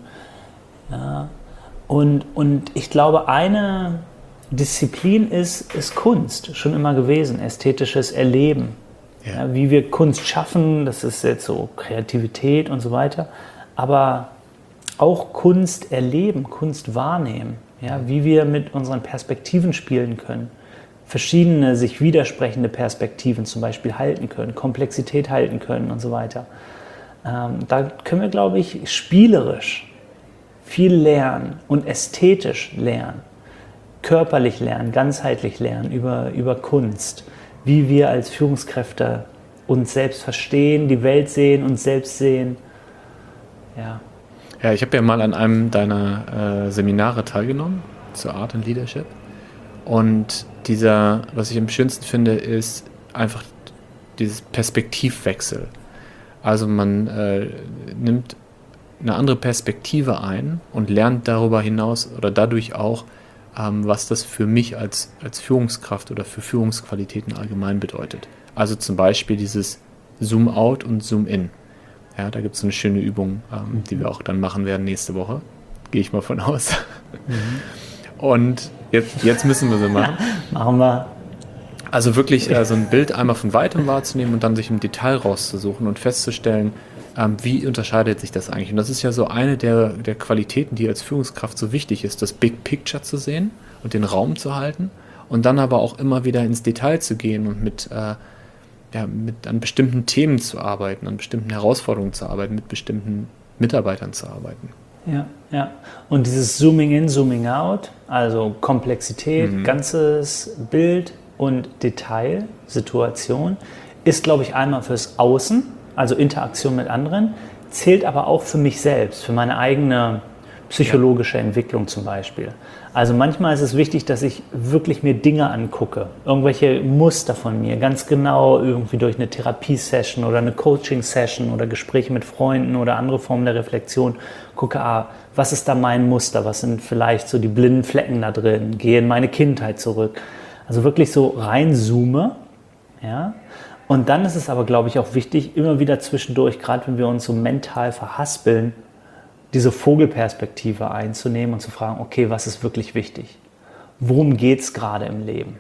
Ja. Und, und ich glaube, eine Disziplin ist, ist Kunst, schon immer gewesen, ästhetisches Erleben. Ja. Ja, wie wir Kunst schaffen, das ist jetzt so Kreativität und so weiter, aber auch Kunst erleben, Kunst wahrnehmen, ja, wie wir mit unseren Perspektiven spielen können, verschiedene sich widersprechende Perspektiven zum Beispiel halten können, Komplexität halten können und so weiter. Ähm, da können wir, glaube ich, spielerisch viel lernen und ästhetisch lernen, körperlich lernen, ganzheitlich lernen über, über Kunst, wie wir als Führungskräfte uns selbst verstehen, die Welt sehen, uns selbst sehen. Ja, ja ich habe ja mal an einem deiner äh, Seminare teilgenommen zur Art and Leadership. Und dieser, was ich am schönsten finde, ist einfach dieses Perspektivwechsel. Also man äh, nimmt eine andere Perspektive ein und lernt darüber hinaus oder dadurch auch, ähm, was das für mich als, als Führungskraft oder für Führungsqualitäten allgemein bedeutet. Also zum Beispiel dieses Zoom-out und Zoom-in. Ja, da gibt es eine schöne Übung, ähm, mhm. die wir auch dann machen werden nächste Woche. Gehe ich mal von aus. Mhm. Und jetzt, jetzt müssen wir sie machen. Machen wir. Also wirklich äh, so ein Bild einmal von weitem wahrzunehmen und dann sich im Detail rauszusuchen und festzustellen, ähm, wie unterscheidet sich das eigentlich. Und das ist ja so eine der, der Qualitäten, die als Führungskraft so wichtig ist, das Big Picture zu sehen und den Raum zu halten und dann aber auch immer wieder ins Detail zu gehen und mit, äh, ja, mit an bestimmten Themen zu arbeiten, an bestimmten Herausforderungen zu arbeiten, mit bestimmten Mitarbeitern zu arbeiten. Ja, ja. Und dieses Zooming in, Zooming out, also Komplexität, mhm. ganzes Bild und Detail, Situation, ist, glaube ich, einmal fürs Außen, also Interaktion mit anderen, zählt aber auch für mich selbst, für meine eigene psychologische ja. Entwicklung zum Beispiel. Also manchmal ist es wichtig, dass ich wirklich mir Dinge angucke, irgendwelche Muster von mir, ganz genau irgendwie durch eine Therapiesession oder eine Coaching-Session oder Gespräche mit Freunden oder andere Formen der Reflexion, gucke, ah, was ist da mein Muster, was sind vielleicht so die blinden Flecken da drin, gehe in meine Kindheit zurück. Also wirklich so reinzoome, ja. Und dann ist es aber, glaube ich, auch wichtig, immer wieder zwischendurch, gerade wenn wir uns so mental verhaspeln, diese Vogelperspektive einzunehmen und zu fragen, okay, was ist wirklich wichtig? Worum geht es gerade im Leben?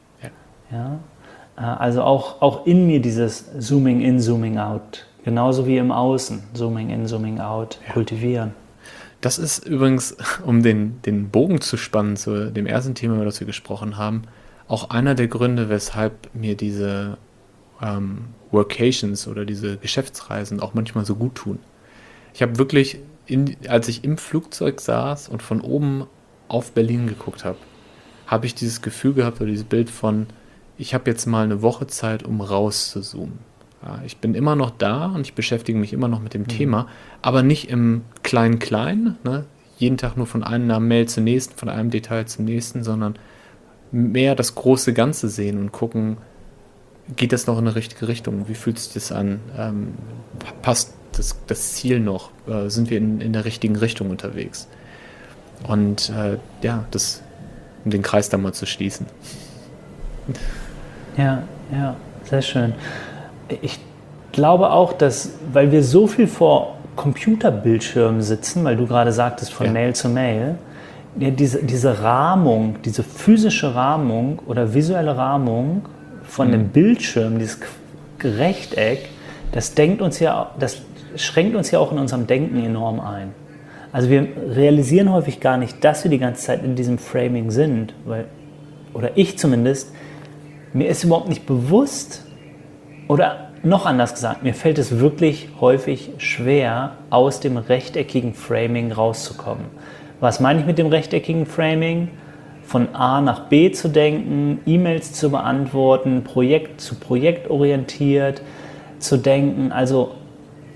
Ja. Ja? Also auch, auch in mir dieses Zooming in, Zooming out, genauso wie im Außen, Zooming in, Zooming out, ja. kultivieren. Das ist übrigens, um den, den Bogen zu spannen zu dem ersten Thema, über das wir gesprochen haben, auch einer der Gründe, weshalb mir diese ähm, Workations oder diese Geschäftsreisen auch manchmal so gut tun. Ich habe wirklich, in, als ich im Flugzeug saß und von oben auf Berlin geguckt habe, habe ich dieses Gefühl gehabt oder dieses Bild von, ich habe jetzt mal eine Woche Zeit, um raus zu zoomen. Ja, ich bin immer noch da und ich beschäftige mich immer noch mit dem mhm. Thema, aber nicht im Klein-Klein, ne? Jeden Tag nur von einer Mail zur nächsten, von einem Detail zum nächsten, sondern mehr das große Ganze sehen und gucken, geht das noch in eine richtige Richtung? Wie fühlt sich das an? Ähm, passt das, das Ziel noch? Äh, sind wir in, in der richtigen Richtung unterwegs? Und äh, ja, das, um den Kreis da mal zu schließen. Ja, ja, sehr schön. Ich glaube auch, dass, weil wir so viel vor Computerbildschirmen sitzen, weil du gerade sagtest, von ja. Mail zu Mail, ja, diese, diese Rahmung, diese physische Rahmung oder visuelle Rahmung von mhm. dem Bildschirm, dieses Rechteck, das denkt uns ja, das schränkt uns ja auch in unserem Denken enorm ein. Also wir realisieren häufig gar nicht, dass wir die ganze Zeit in diesem Framing sind, weil, oder ich zumindest, mir ist überhaupt nicht bewusst, oder noch anders gesagt, mir fällt es wirklich häufig schwer, aus dem rechteckigen Framing rauszukommen. Was meine ich mit dem rechteckigen Framing? Von A nach B zu denken, E-Mails zu beantworten, Projekt zu Projekt orientiert zu denken. Also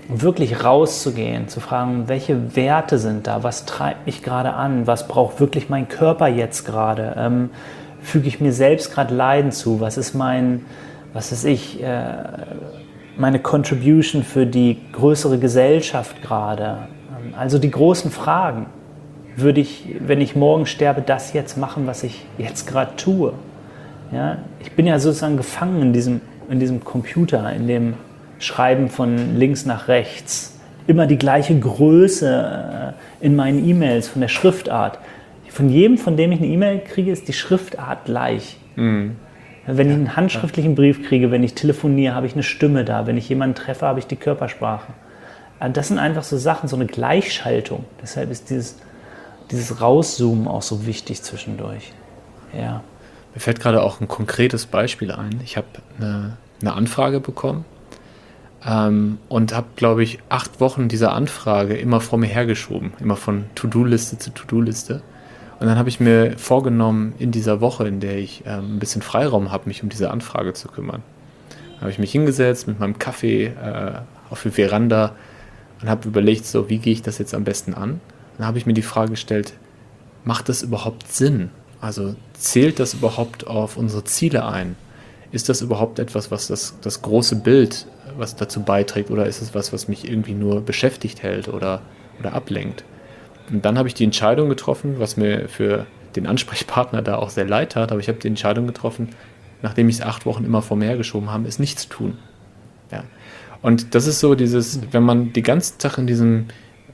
wirklich rauszugehen, zu fragen, welche Werte sind da, was treibt mich gerade an, was braucht wirklich mein Körper jetzt gerade, ähm, füge ich mir selbst gerade Leiden zu, was ist mein, was ist ich, äh, meine Contribution für die größere Gesellschaft gerade, ähm, also die großen Fragen. Würde ich, wenn ich morgen sterbe, das jetzt machen, was ich jetzt gerade tue? Ja, ich bin ja sozusagen gefangen in diesem, in diesem Computer, in dem Schreiben von links nach rechts. Immer die gleiche Größe in meinen E-Mails, von der Schriftart. Von jedem, von dem ich eine E-Mail kriege, ist die Schriftart gleich. Mhm. Wenn ich einen handschriftlichen Brief kriege, wenn ich telefoniere, habe ich eine Stimme da. Wenn ich jemanden treffe, habe ich die Körpersprache. Das sind einfach so Sachen, so eine Gleichschaltung. Deshalb ist dieses, dieses Rauszoomen auch so wichtig zwischendurch. Ja. Mir fällt gerade auch ein konkretes Beispiel ein. Ich habe eine, eine Anfrage bekommen ähm, und habe, glaube ich, acht Wochen diese Anfrage immer vor mir hergeschoben. Immer von To-Do-Liste zu To-Do-Liste. Und dann habe ich mir vorgenommen, in dieser Woche, in der ich ähm, ein bisschen Freiraum habe, mich um diese Anfrage zu kümmern. Da habe ich mich hingesetzt mit meinem Kaffee äh, auf die Veranda und habe überlegt, so, wie gehe ich das jetzt am besten an? Dann habe ich mir die Frage gestellt, macht das überhaupt Sinn? Also zählt das überhaupt auf unsere Ziele ein? Ist das überhaupt etwas, was das, das große Bild, was dazu beiträgt, oder ist es was, was mich irgendwie nur beschäftigt hält oder, oder ablenkt? Und dann habe ich die Entscheidung getroffen, was mir für den Ansprechpartner da auch sehr leid tat, aber ich habe die Entscheidung getroffen, nachdem ich es acht Wochen immer vor mir hergeschoben habe, ist nichts tun. Ja. Und das ist so dieses, wenn man die ganze Tag in diesem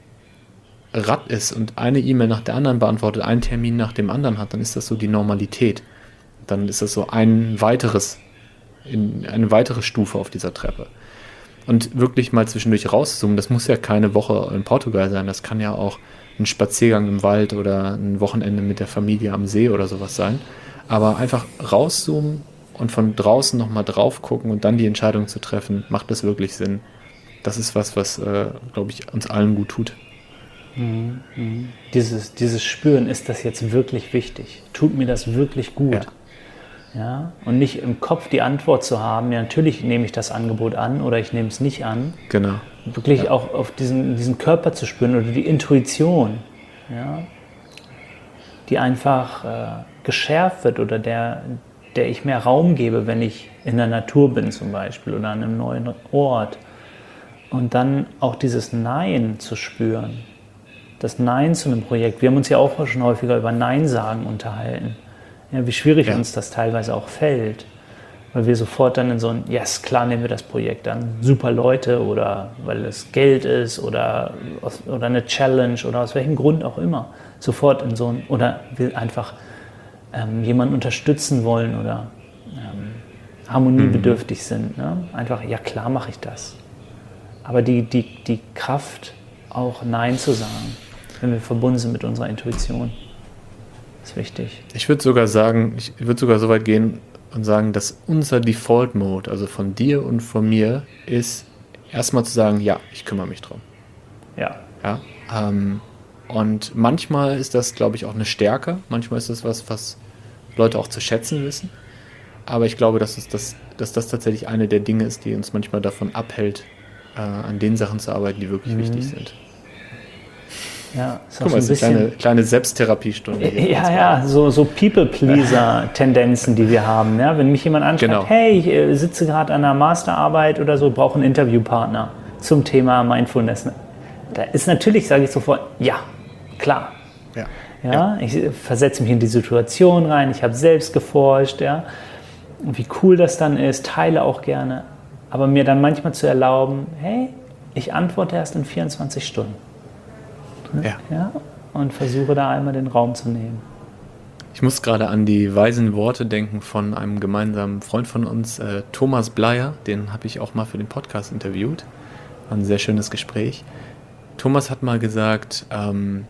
Rad ist und eine E-Mail nach der anderen beantwortet, einen Termin nach dem anderen hat, dann ist das so die Normalität. Dann ist das so ein weiteres, in, eine weitere Stufe auf dieser Treppe. Und wirklich mal zwischendurch rauszoomen, das muss ja keine Woche in Portugal sein, das kann ja auch ein Spaziergang im Wald oder ein Wochenende mit der Familie am See oder sowas sein. Aber einfach rauszoomen und von draußen nochmal drauf gucken und dann die Entscheidung zu treffen, macht das wirklich Sinn? Das ist was, was, äh, glaube ich, uns allen gut tut. Mhm, mh. Dieses, dieses Spüren, ist das jetzt wirklich wichtig? Tut mir das wirklich gut? Ja. Ja? Und nicht im Kopf die Antwort zu haben, ja, natürlich nehme ich das Angebot an oder ich nehme es nicht an. Genau. Wirklich ja. auch auf diesen, diesen Körper zu spüren oder die Intuition, ja? Die einfach äh, geschärft wird oder der, der ich mehr Raum gebe, wenn ich in der Natur bin zum Beispiel oder an einem neuen Ort. Und dann auch dieses Nein zu spüren. Das Nein zu einem Projekt. Wir haben uns ja auch schon häufiger über Nein sagen unterhalten. Ja, wie schwierig ja. uns das teilweise auch fällt. Weil wir sofort dann in so ein, yes, klar nehmen wir das Projekt an. Super Leute oder weil es Geld ist oder, oder eine Challenge oder aus welchem Grund auch immer. Sofort in so ein, oder wir einfach ähm, jemanden unterstützen wollen oder ähm, harmoniebedürftig mhm. sind. Ne? Einfach, ja klar mache ich das. Aber die, die, die Kraft, auch Nein zu sagen, wenn wir verbunden sind mit unserer Intuition, ist wichtig. Ich würde sogar sagen, ich würde sogar so weit gehen und sagen, dass unser Default-Mode, also von dir und von mir, ist erstmal zu sagen, ja, ich kümmere mich drum. Ja. Ja. Ähm, und manchmal ist das, glaube ich, auch eine Stärke. Manchmal ist das was, was Leute auch zu schätzen wissen. Aber ich glaube, dass, es das, dass das tatsächlich eine der Dinge ist, die uns manchmal davon abhält, äh, an den Sachen zu arbeiten, die wirklich mhm. wichtig sind. Ja, ist Guck mal, das ist eine kleine, kleine Selbsttherapiestunde. Ja, ja, so, so People-Pleaser-Tendenzen, die wir haben. Ja? Wenn mich jemand anschreibt, genau. hey, ich äh, sitze gerade an einer Masterarbeit oder so, brauche einen Interviewpartner zum Thema Mindfulness. Da ist natürlich, sage ich sofort, ja, klar. Ja. Ja? Ja. Ich versetze mich in die Situation rein, ich habe selbst geforscht, ja? Und wie cool das dann ist, teile auch gerne. Aber mir dann manchmal zu erlauben, hey, ich antworte erst in vierundzwanzig Stunden. Ja. Ja, und versuche da einmal den Raum zu nehmen. Ich muss gerade an die weisen Worte denken von einem gemeinsamen Freund von uns, äh, Thomas Bleier. Den habe ich auch mal für den Podcast interviewt. War ein sehr schönes Gespräch. Thomas hat mal gesagt, ähm,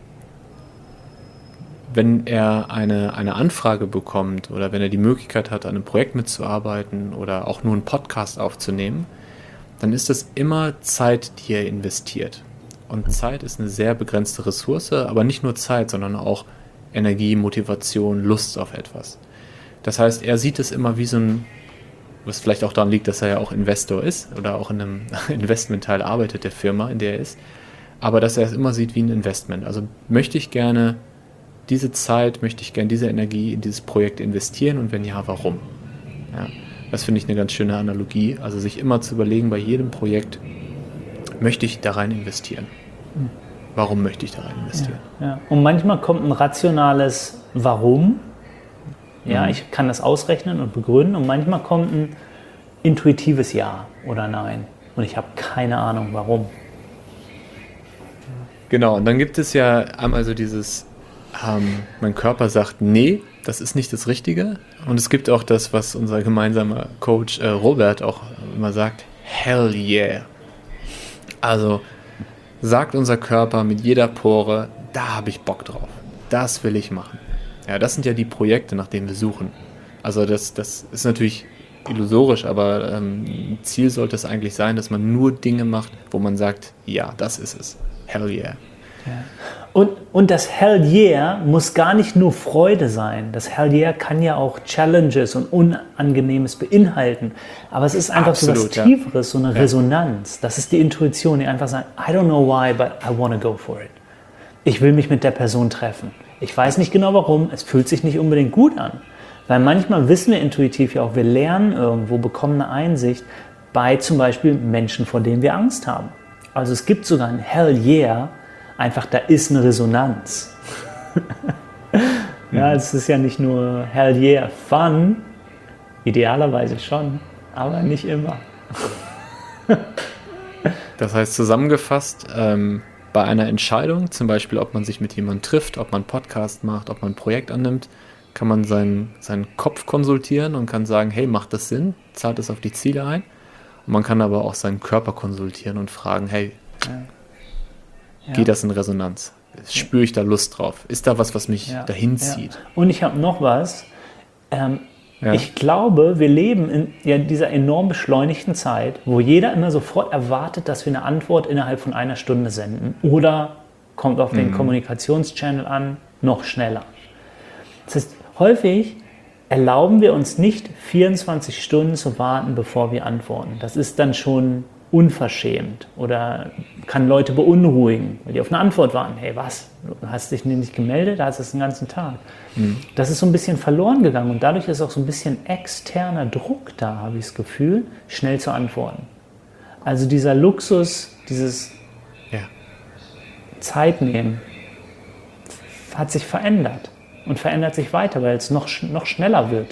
wenn er eine, eine Anfrage bekommt oder wenn er die Möglichkeit hat, an einem Projekt mitzuarbeiten oder auch nur einen Podcast aufzunehmen, dann ist das immer Zeit, die er investiert. Und Zeit ist eine sehr begrenzte Ressource, aber nicht nur Zeit, sondern auch Energie, Motivation, Lust auf etwas. Das heißt, er sieht es immer wie so ein, was vielleicht auch daran liegt, dass er ja auch Investor ist oder auch in einem Investmentteil arbeitet der Firma, in der er ist. Aber dass er es immer sieht wie ein Investment. Also möchte ich gerne diese Zeit, möchte ich gerne diese Energie in dieses Projekt investieren und wenn ja, warum? Ja, das finde ich eine ganz schöne Analogie. Also sich immer zu überlegen, bei jedem Projekt, möchte ich da rein investieren? Warum möchte ich da rein investieren? Ja, ja. Und manchmal kommt ein rationales Warum. Ja, mhm. ich kann das ausrechnen und begründen. Und manchmal kommt ein intuitives Ja oder Nein. Und ich habe keine Ahnung, warum. Genau, und dann gibt es ja einmal so dieses, ähm, mein Körper sagt, nee, das ist nicht das Richtige. Und es gibt auch das, was unser gemeinsamer Coach äh, Robert auch immer sagt, hell yeah. Also sagt unser Körper mit jeder Pore, da habe ich Bock drauf, das will ich machen. Ja, das sind ja die Projekte, nach denen wir suchen. Also das, das ist natürlich illusorisch, aber ähm, Ziel sollte es eigentlich sein, dass man nur Dinge macht, wo man sagt, ja, das ist es. Hell yeah. Ja. Und, und das Hell yeah muss gar nicht nur Freude sein. Das Hell yeah kann ja auch Challenges und Unangenehmes beinhalten. Aber es ist einfach Absolut, so was Tieferes, so eine ja. Resonanz. Das ist die Intuition, die einfach sagt, I don't know why, but I want to go for it. Ich will mich mit der Person treffen. Ich weiß nicht genau warum, es fühlt sich nicht unbedingt gut an. Weil manchmal wissen wir intuitiv ja auch, wir lernen irgendwo, bekommen eine Einsicht bei zum Beispiel Menschen, vor denen wir Angst haben. Also es gibt sogar ein Hell yeah, einfach da ist eine Resonanz. Ja, es ist ja nicht nur Hell yeah Fun, idealerweise schon, aber nicht immer. Das heißt zusammengefasst, ähm, bei einer Entscheidung, zum Beispiel ob man sich mit jemandem trifft, ob man einen Podcast macht, ob man ein Projekt annimmt, kann man seinen, seinen Kopf konsultieren und kann sagen, hey, macht das Sinn? Zahlt das auf die Ziele ein? Und man kann aber auch seinen Körper konsultieren und fragen, hey, ja. Ja. geht das in Resonanz? Spüre ich da Lust drauf? Ist da was, was mich ja. dahin zieht? Ja. Und ich habe noch was. Ähm, ja. Ich glaube, wir leben in ja, dieser enorm beschleunigten Zeit, wo jeder immer sofort erwartet, dass wir eine Antwort innerhalb von einer Stunde senden. Oder kommt auf den mhm. Kommunikationschannel an, noch schneller. Das heißt, häufig erlauben wir uns nicht, vierundzwanzig Stunden zu warten, bevor wir antworten. Das ist dann schon unverschämt oder kann Leute beunruhigen, weil die auf eine Antwort warten. Hey, was? Du hast dich nicht gemeldet? Da hast du es den ganzen Tag. Mhm. Das ist so ein bisschen verloren gegangen und dadurch ist auch so ein bisschen externer Druck da, habe ich das Gefühl, schnell zu antworten. Also dieser Luxus, dieses ja. Zeit nehmen, hat sich verändert und verändert sich weiter, weil es noch, noch schneller wird.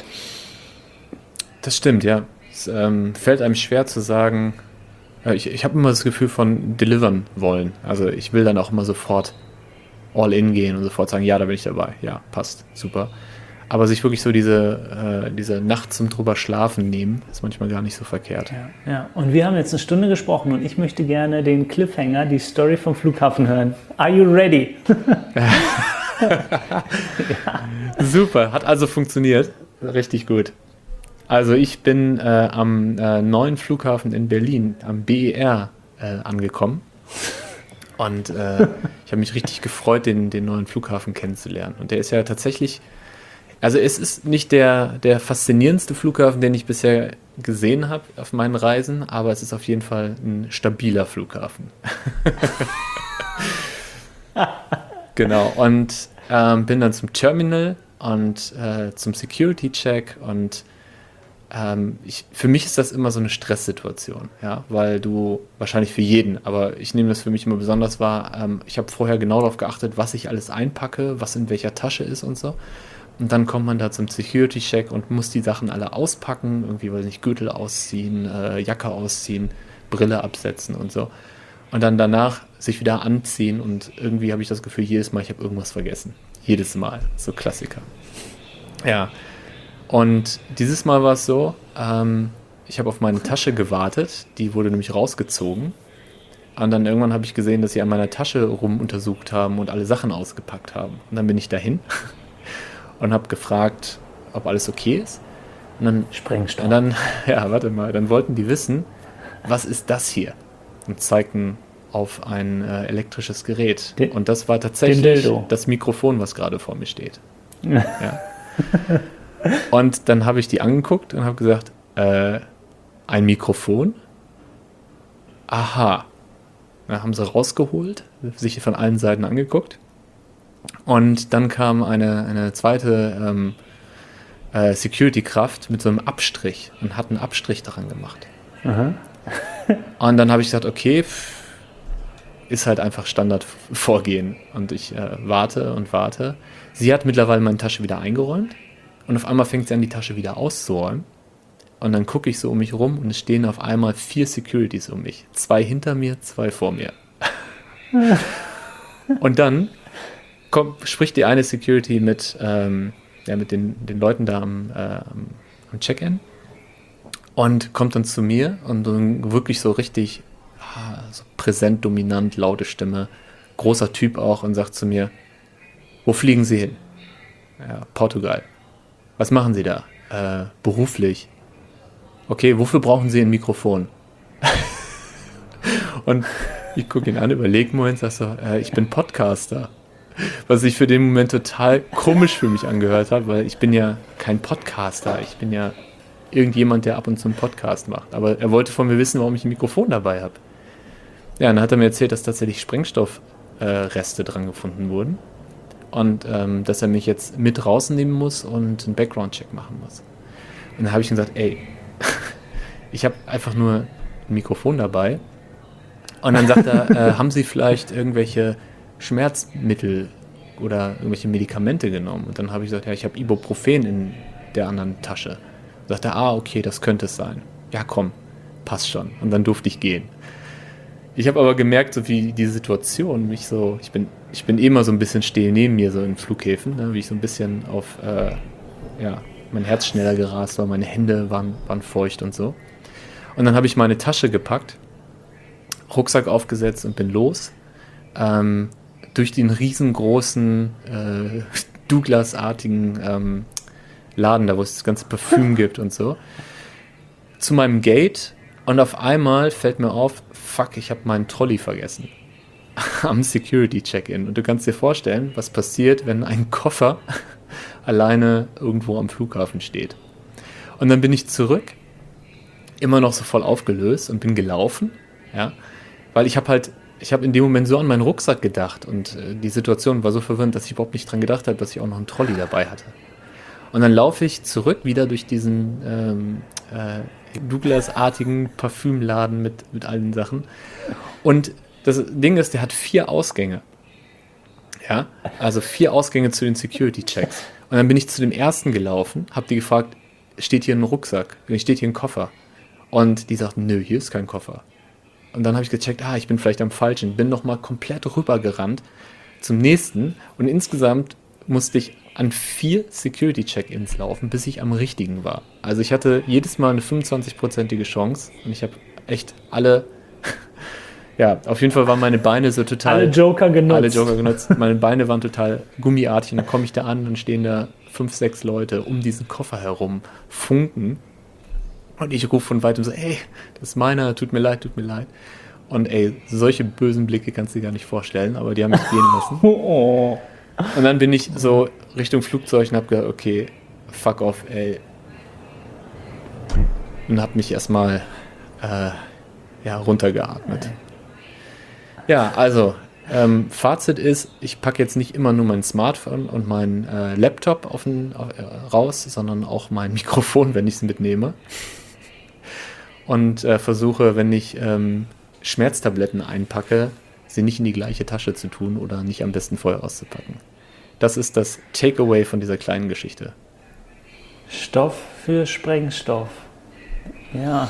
Das stimmt, ja. Es ähm, fällt einem schwer zu sagen, Ich, ich habe immer das Gefühl von delivern wollen. Also ich will dann auch immer sofort all in gehen und sofort sagen, ja, da bin ich dabei. Ja, passt, super. Aber sich wirklich so diese, äh, diese Nacht zum drüber schlafen nehmen, ist manchmal gar nicht so verkehrt. Ja, ja. Und wir haben jetzt eine Stunde gesprochen und ich möchte gerne den Cliffhanger, die Story vom Flughafen hören. Are you ready? ja. Super, hat also funktioniert. Richtig gut. Also ich bin äh, am äh, neuen Flughafen in Berlin, am B E R, äh, angekommen. Und äh, ich habe mich richtig gefreut, den, den neuen Flughafen kennenzulernen. Und der ist ja tatsächlich, also es ist nicht der, der faszinierendste Flughafen, den ich bisher gesehen habe auf meinen Reisen, aber es ist auf jeden Fall ein stabiler Flughafen. Genau, und ähm, bin dann zum Terminal und äh, zum Security-Check und Ähm, ich, für mich ist das immer so eine Stresssituation, ja, weil du, wahrscheinlich für jeden, aber ich nehme das für mich immer besonders wahr, ähm, ich habe vorher genau darauf geachtet, was ich alles einpacke, was in welcher Tasche ist und so. Und dann kommt man da zum Security-Check und muss die Sachen alle auspacken, irgendwie, weiß nicht, Gürtel ausziehen, äh, Jacke ausziehen, Brille absetzen und so. Und dann danach sich wieder anziehen und irgendwie habe ich das Gefühl, jedes Mal, ich habe irgendwas vergessen. Jedes Mal, so Klassiker. Ja. Und dieses Mal war es so, ähm, ich habe auf meine Tasche gewartet, die wurde nämlich rausgezogen und dann irgendwann habe ich gesehen, dass sie an meiner Tasche rum untersucht haben und alle Sachen ausgepackt haben. Und dann bin ich dahin und habe gefragt, ob alles okay ist. Und dann, Sprengstoff. Und dann, ja, warte mal, dann wollten die wissen, was ist das hier? Und zeigten auf ein äh, elektrisches Gerät. Den, und das war tatsächlich das Mikrofon, was gerade vor mir steht. Ja. Und dann habe ich die angeguckt und habe gesagt, äh, ein Mikrofon. Aha. Da haben sie rausgeholt, sich von allen Seiten angeguckt. Und dann kam eine, eine zweite ähm, äh, Security-Kraft mit so einem Abstrich und hat einen Abstrich daran gemacht. Aha. Und dann habe ich gesagt, okay, pff, ist halt einfach Standardvorgehen. Und ich äh, warte und warte. Sie hat mittlerweile meine Tasche wieder eingeräumt und auf einmal fängt sie an, die Tasche wieder auszuräumen. Und dann gucke ich so um mich rum und es stehen auf einmal vier Securities um mich. Zwei hinter mir, zwei vor mir. Und dann kommt, spricht die eine Security mit, ähm, ja, mit den, den Leuten da am, äh, am, am Check-in und kommt dann zu mir und dann wirklich so richtig ah, so präsent, dominant, laute Stimme, großer Typ auch und sagt zu mir, wo fliegen Sie hin? Ja, Portugal. Was machen Sie da? Äh, beruflich. Okay, wofür brauchen Sie ein Mikrofon? Und ich gucke ihn an, überlege mal und sage so, äh, ich bin Podcaster. Was sich für den Moment total komisch für mich angehört hat, weil ich bin ja kein Podcaster. Ich bin ja irgendjemand, der ab und zu einen Podcast macht. Aber er wollte von mir wissen, warum ich ein Mikrofon dabei habe. Ja, dann hat er mir erzählt, dass tatsächlich Sprengstoffreste äh, dran gefunden wurden. Und ähm, dass er mich jetzt mit rausnehmen muss und einen Background-Check machen muss. Und dann habe ich ihm gesagt, ey, ich habe einfach nur ein Mikrofon dabei. Und dann sagt er, äh, haben Sie vielleicht irgendwelche Schmerzmittel oder irgendwelche Medikamente genommen? Und dann habe ich gesagt, ja, ich habe Ibuprofen in der anderen Tasche. Und sagt er, ah, okay, das könnte es sein. Ja, komm, passt schon. Und dann durfte ich gehen. Ich habe aber gemerkt, so wie die Situation mich so, ich bin, ich bin immer so ein bisschen still neben mir, so in Flughäfen, ne, wie ich so ein bisschen auf, äh, ja, mein Herz schneller gerast war, meine Hände waren, waren feucht und so. Und dann habe ich meine Tasche gepackt, Rucksack aufgesetzt und bin los. Ähm, durch den riesengroßen äh, Douglas-artigen ähm, Laden, da wo es das ganze Parfüm gibt und so, zu meinem Gate und auf einmal fällt mir auf, fuck, ich habe meinen Trolley vergessen am Security-Check-In. Und du kannst dir vorstellen, was passiert, wenn ein Koffer alleine irgendwo am Flughafen steht. Und dann bin ich zurück, immer noch so voll aufgelöst und bin gelaufen, ja, weil ich habe halt, ich habe in dem Moment so an meinen Rucksack gedacht und äh, die Situation war so verwirrend, dass ich überhaupt nicht dran gedacht habe, dass ich auch noch einen Trolley dabei hatte. Und dann laufe ich zurück wieder durch diesen ähm, äh, Douglas-artigen Parfümladen mit, mit allen Sachen. Und das Ding ist, der hat vier Ausgänge. Ja, also vier Ausgänge zu den Security-Checks. Und dann bin ich zu dem ersten gelaufen, habe die gefragt, steht hier ein Rucksack? Steht hier ein Koffer? Und die sagten, nö, hier ist kein Koffer. Und dann habe ich gecheckt, ah, ich bin vielleicht am falschen. Bin nochmal komplett rübergerannt zum nächsten. Und insgesamt musste ich an vier Security-Check-Ins laufen, bis ich am richtigen war. Also ich hatte jedes Mal eine fünfundzwanzig-prozentige Chance. Und ich habe echt alle... Ja, auf jeden Fall waren meine Beine so total... Alle Joker genutzt. Alle Joker genutzt. Meine Beine waren total gummiartig. Und dann komme ich da an und stehen da fünf, sechs Leute um diesen Koffer herum, funken. Und ich rufe von weitem so, ey, das ist meiner, tut mir leid, tut mir leid. Und ey, solche bösen Blicke kannst du dir gar nicht vorstellen, aber die haben mich gehen lassen. Oh. Und dann bin ich so Richtung Flugzeug und hab gedacht, okay, fuck off, ey. Und hab mich erstmal äh, ja, runtergeatmet. Ja, also, ähm, Fazit ist, ich packe jetzt nicht immer nur mein Smartphone und meinen äh, Laptop auf den, äh, raus, sondern auch mein Mikrofon, wenn ich es mitnehme. Und äh, versuche, wenn ich ähm, Schmerztabletten einpacke, sie nicht in die gleiche Tasche zu tun oder nicht am besten vorher auszupacken. Das ist das Takeaway von dieser kleinen Geschichte. Stoff für Sprengstoff. Ja.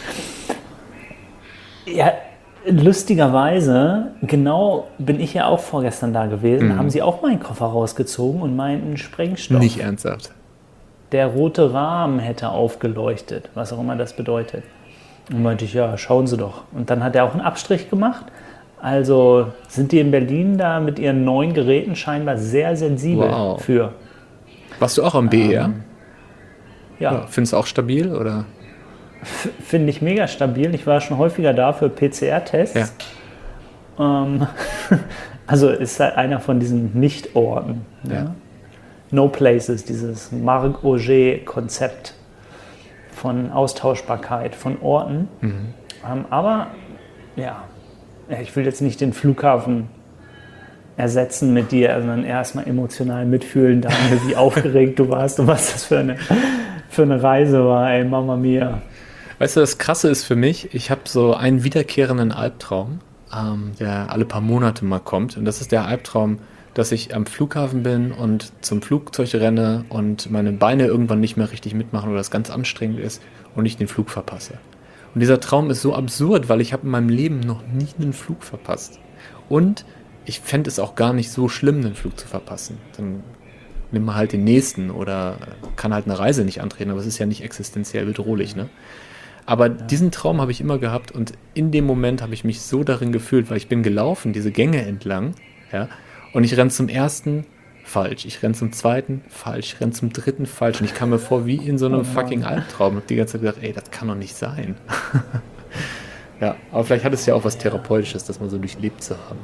Ja, lustigerweise, genau bin ich ja auch vorgestern da gewesen, Mhm. haben sie auch meinen Koffer rausgezogen und meinten Sprengstoff. Nicht ernsthaft. Der rote Rahmen hätte aufgeleuchtet, was auch immer das bedeutet. Und meinte ich, ja, schauen Sie doch. Und dann hat er auch einen Abstrich gemacht. Also sind die in Berlin da mit ihren neuen Geräten scheinbar sehr sensibel Wow. für. Warst du auch am B E R? Ähm, Ja, Ja. Findest du auch stabil, oder? f- finde ich mega stabil. Ich war schon häufiger da für P C R-Tests. Ja. Ähm, also ist halt einer von diesen Nicht-Orten. Ja. Ja. No Places, dieses Marc Auger-Konzept von Austauschbarkeit, von Orten. Mhm. Ähm, aber ja, ich will jetzt nicht den Flughafen ersetzen mit dir, sondern erstmal emotional mitfühlen, Daniel, wie aufgeregt du warst und was das für eine, für eine Reise war, ey, Mama mia. Weißt du, das Krasse ist für mich, ich habe so einen wiederkehrenden Albtraum, ähm, der alle paar Monate mal kommt. Und das ist der Albtraum, dass ich am Flughafen bin und zum Flugzeug renne und meine Beine irgendwann nicht mehr richtig mitmachen oder es ganz anstrengend ist und ich den Flug verpasse. Und dieser Traum ist so absurd, weil ich habe in meinem Leben noch nie einen Flug verpasst. Und ich fände es auch gar nicht so schlimm, einen Flug zu verpassen. Dann nimm mal halt den nächsten oder kann halt eine Reise nicht antreten, aber es ist ja nicht existenziell bedrohlich, ne? Aber ja. diesen Traum habe ich immer gehabt und in dem Moment habe ich mich so darin gefühlt, weil ich bin gelaufen, diese Gänge entlang, ja, und ich renne zum ersten falsch, ich renne zum zweiten falsch, ich renne zum dritten falsch und ich kam mir vor wie in so einem oh fucking Albtraum und hab die ganze Zeit gedacht, ey, das kann doch nicht sein. Ja, aber vielleicht hat es ja auch was Therapeutisches, das mal so durchlebt zu haben.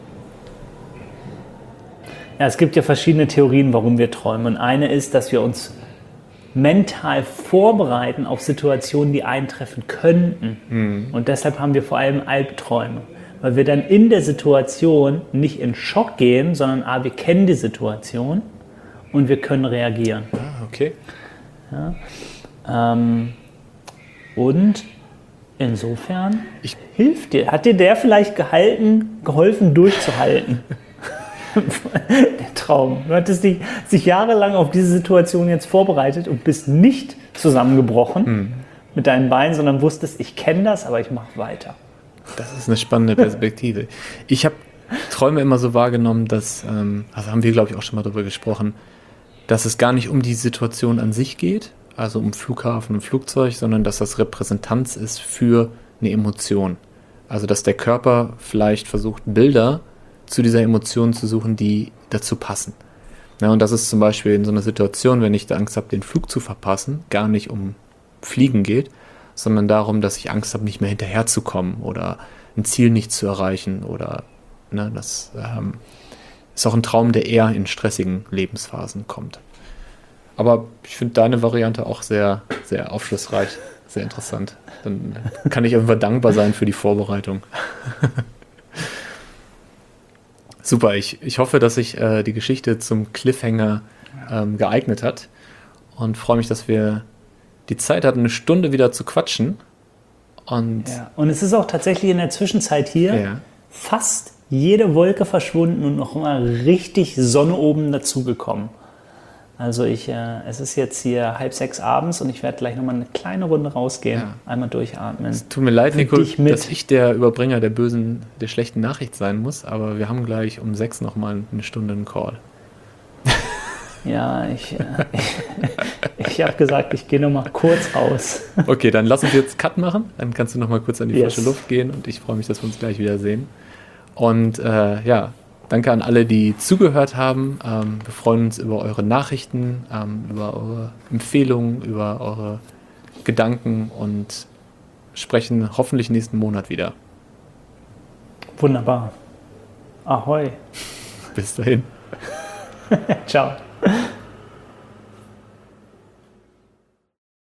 Ja, es gibt ja verschiedene Theorien, warum wir träumen. Und eine ist, dass wir uns mental vorbereiten auf Situationen, die eintreffen könnten. Mhm. Und deshalb haben wir vor allem Albträume. Weil wir dann in der Situation nicht in Schock gehen, sondern ah, wir kennen die Situation und wir können reagieren. Ah, okay. Ja, ähm, und insofern ich hilft dir. Hat dir der vielleicht gehalten, geholfen, durchzuhalten? Der Traum. Du hattest dich, dich jahrelang auf diese Situation jetzt vorbereitet und bist nicht zusammengebrochen mhm. mit deinen Beinen, sondern wusstest, ich kenne das, aber ich mache weiter. Das ist eine spannende Perspektive. Ich habe Träume immer so wahrgenommen, dass, ähm, also haben wir, glaube ich, auch schon mal darüber gesprochen, dass es gar nicht um die Situation an sich geht, also um Flughafen und Flugzeug, sondern dass das Repräsentanz ist für eine Emotion. Also dass der Körper vielleicht versucht, Bilder zu dieser Emotion zu suchen, die dazu passen. Ja, und das ist zum Beispiel in so einer Situation, wenn ich Angst habe, den Flug zu verpassen, gar nicht um Fliegen geht, sondern darum, dass ich Angst habe, nicht mehr hinterherzukommen oder ein Ziel nicht zu erreichen. Oder ne, das ähm, ist auch ein Traum, der eher in stressigen Lebensphasen kommt. Aber ich finde deine Variante auch sehr, sehr aufschlussreich, sehr interessant. Dann kann ich irgendwann dankbar sein für die Vorbereitung. Super, ich, ich hoffe, dass sich äh, die Geschichte zum Cliffhanger ähm, geeignet hat und freue mich, dass wir die Zeit hatten, eine Stunde wieder zu quatschen. Und, ja. und es ist auch tatsächlich in der Zwischenzeit hier ja. fast jede Wolke verschwunden und noch mal richtig Sonne oben dazugekommen. Also ich, äh, es ist jetzt hier halb sechs abends und ich werde gleich nochmal eine kleine Runde rausgehen, ja. einmal durchatmen. Es tut mir leid, Nico, dass ich der Überbringer der bösen, der schlechten Nachricht sein muss, aber wir haben gleich um sechs nochmal eine Stunde einen Call. Ja, ich, äh, ich, ich habe gesagt, ich gehe nochmal kurz raus. Okay, dann lass uns jetzt Cut machen, dann kannst du nochmal kurz an die yes. frische Luft gehen und ich freue mich, dass wir uns gleich wiedersehen. Und äh, ja, danke an alle, die zugehört haben. Ähm, wir freuen uns über eure Nachrichten, ähm, über eure Empfehlungen, über eure Gedanken und sprechen hoffentlich nächsten Monat wieder. Wunderbar. Ahoi. Bis dahin. Ciao.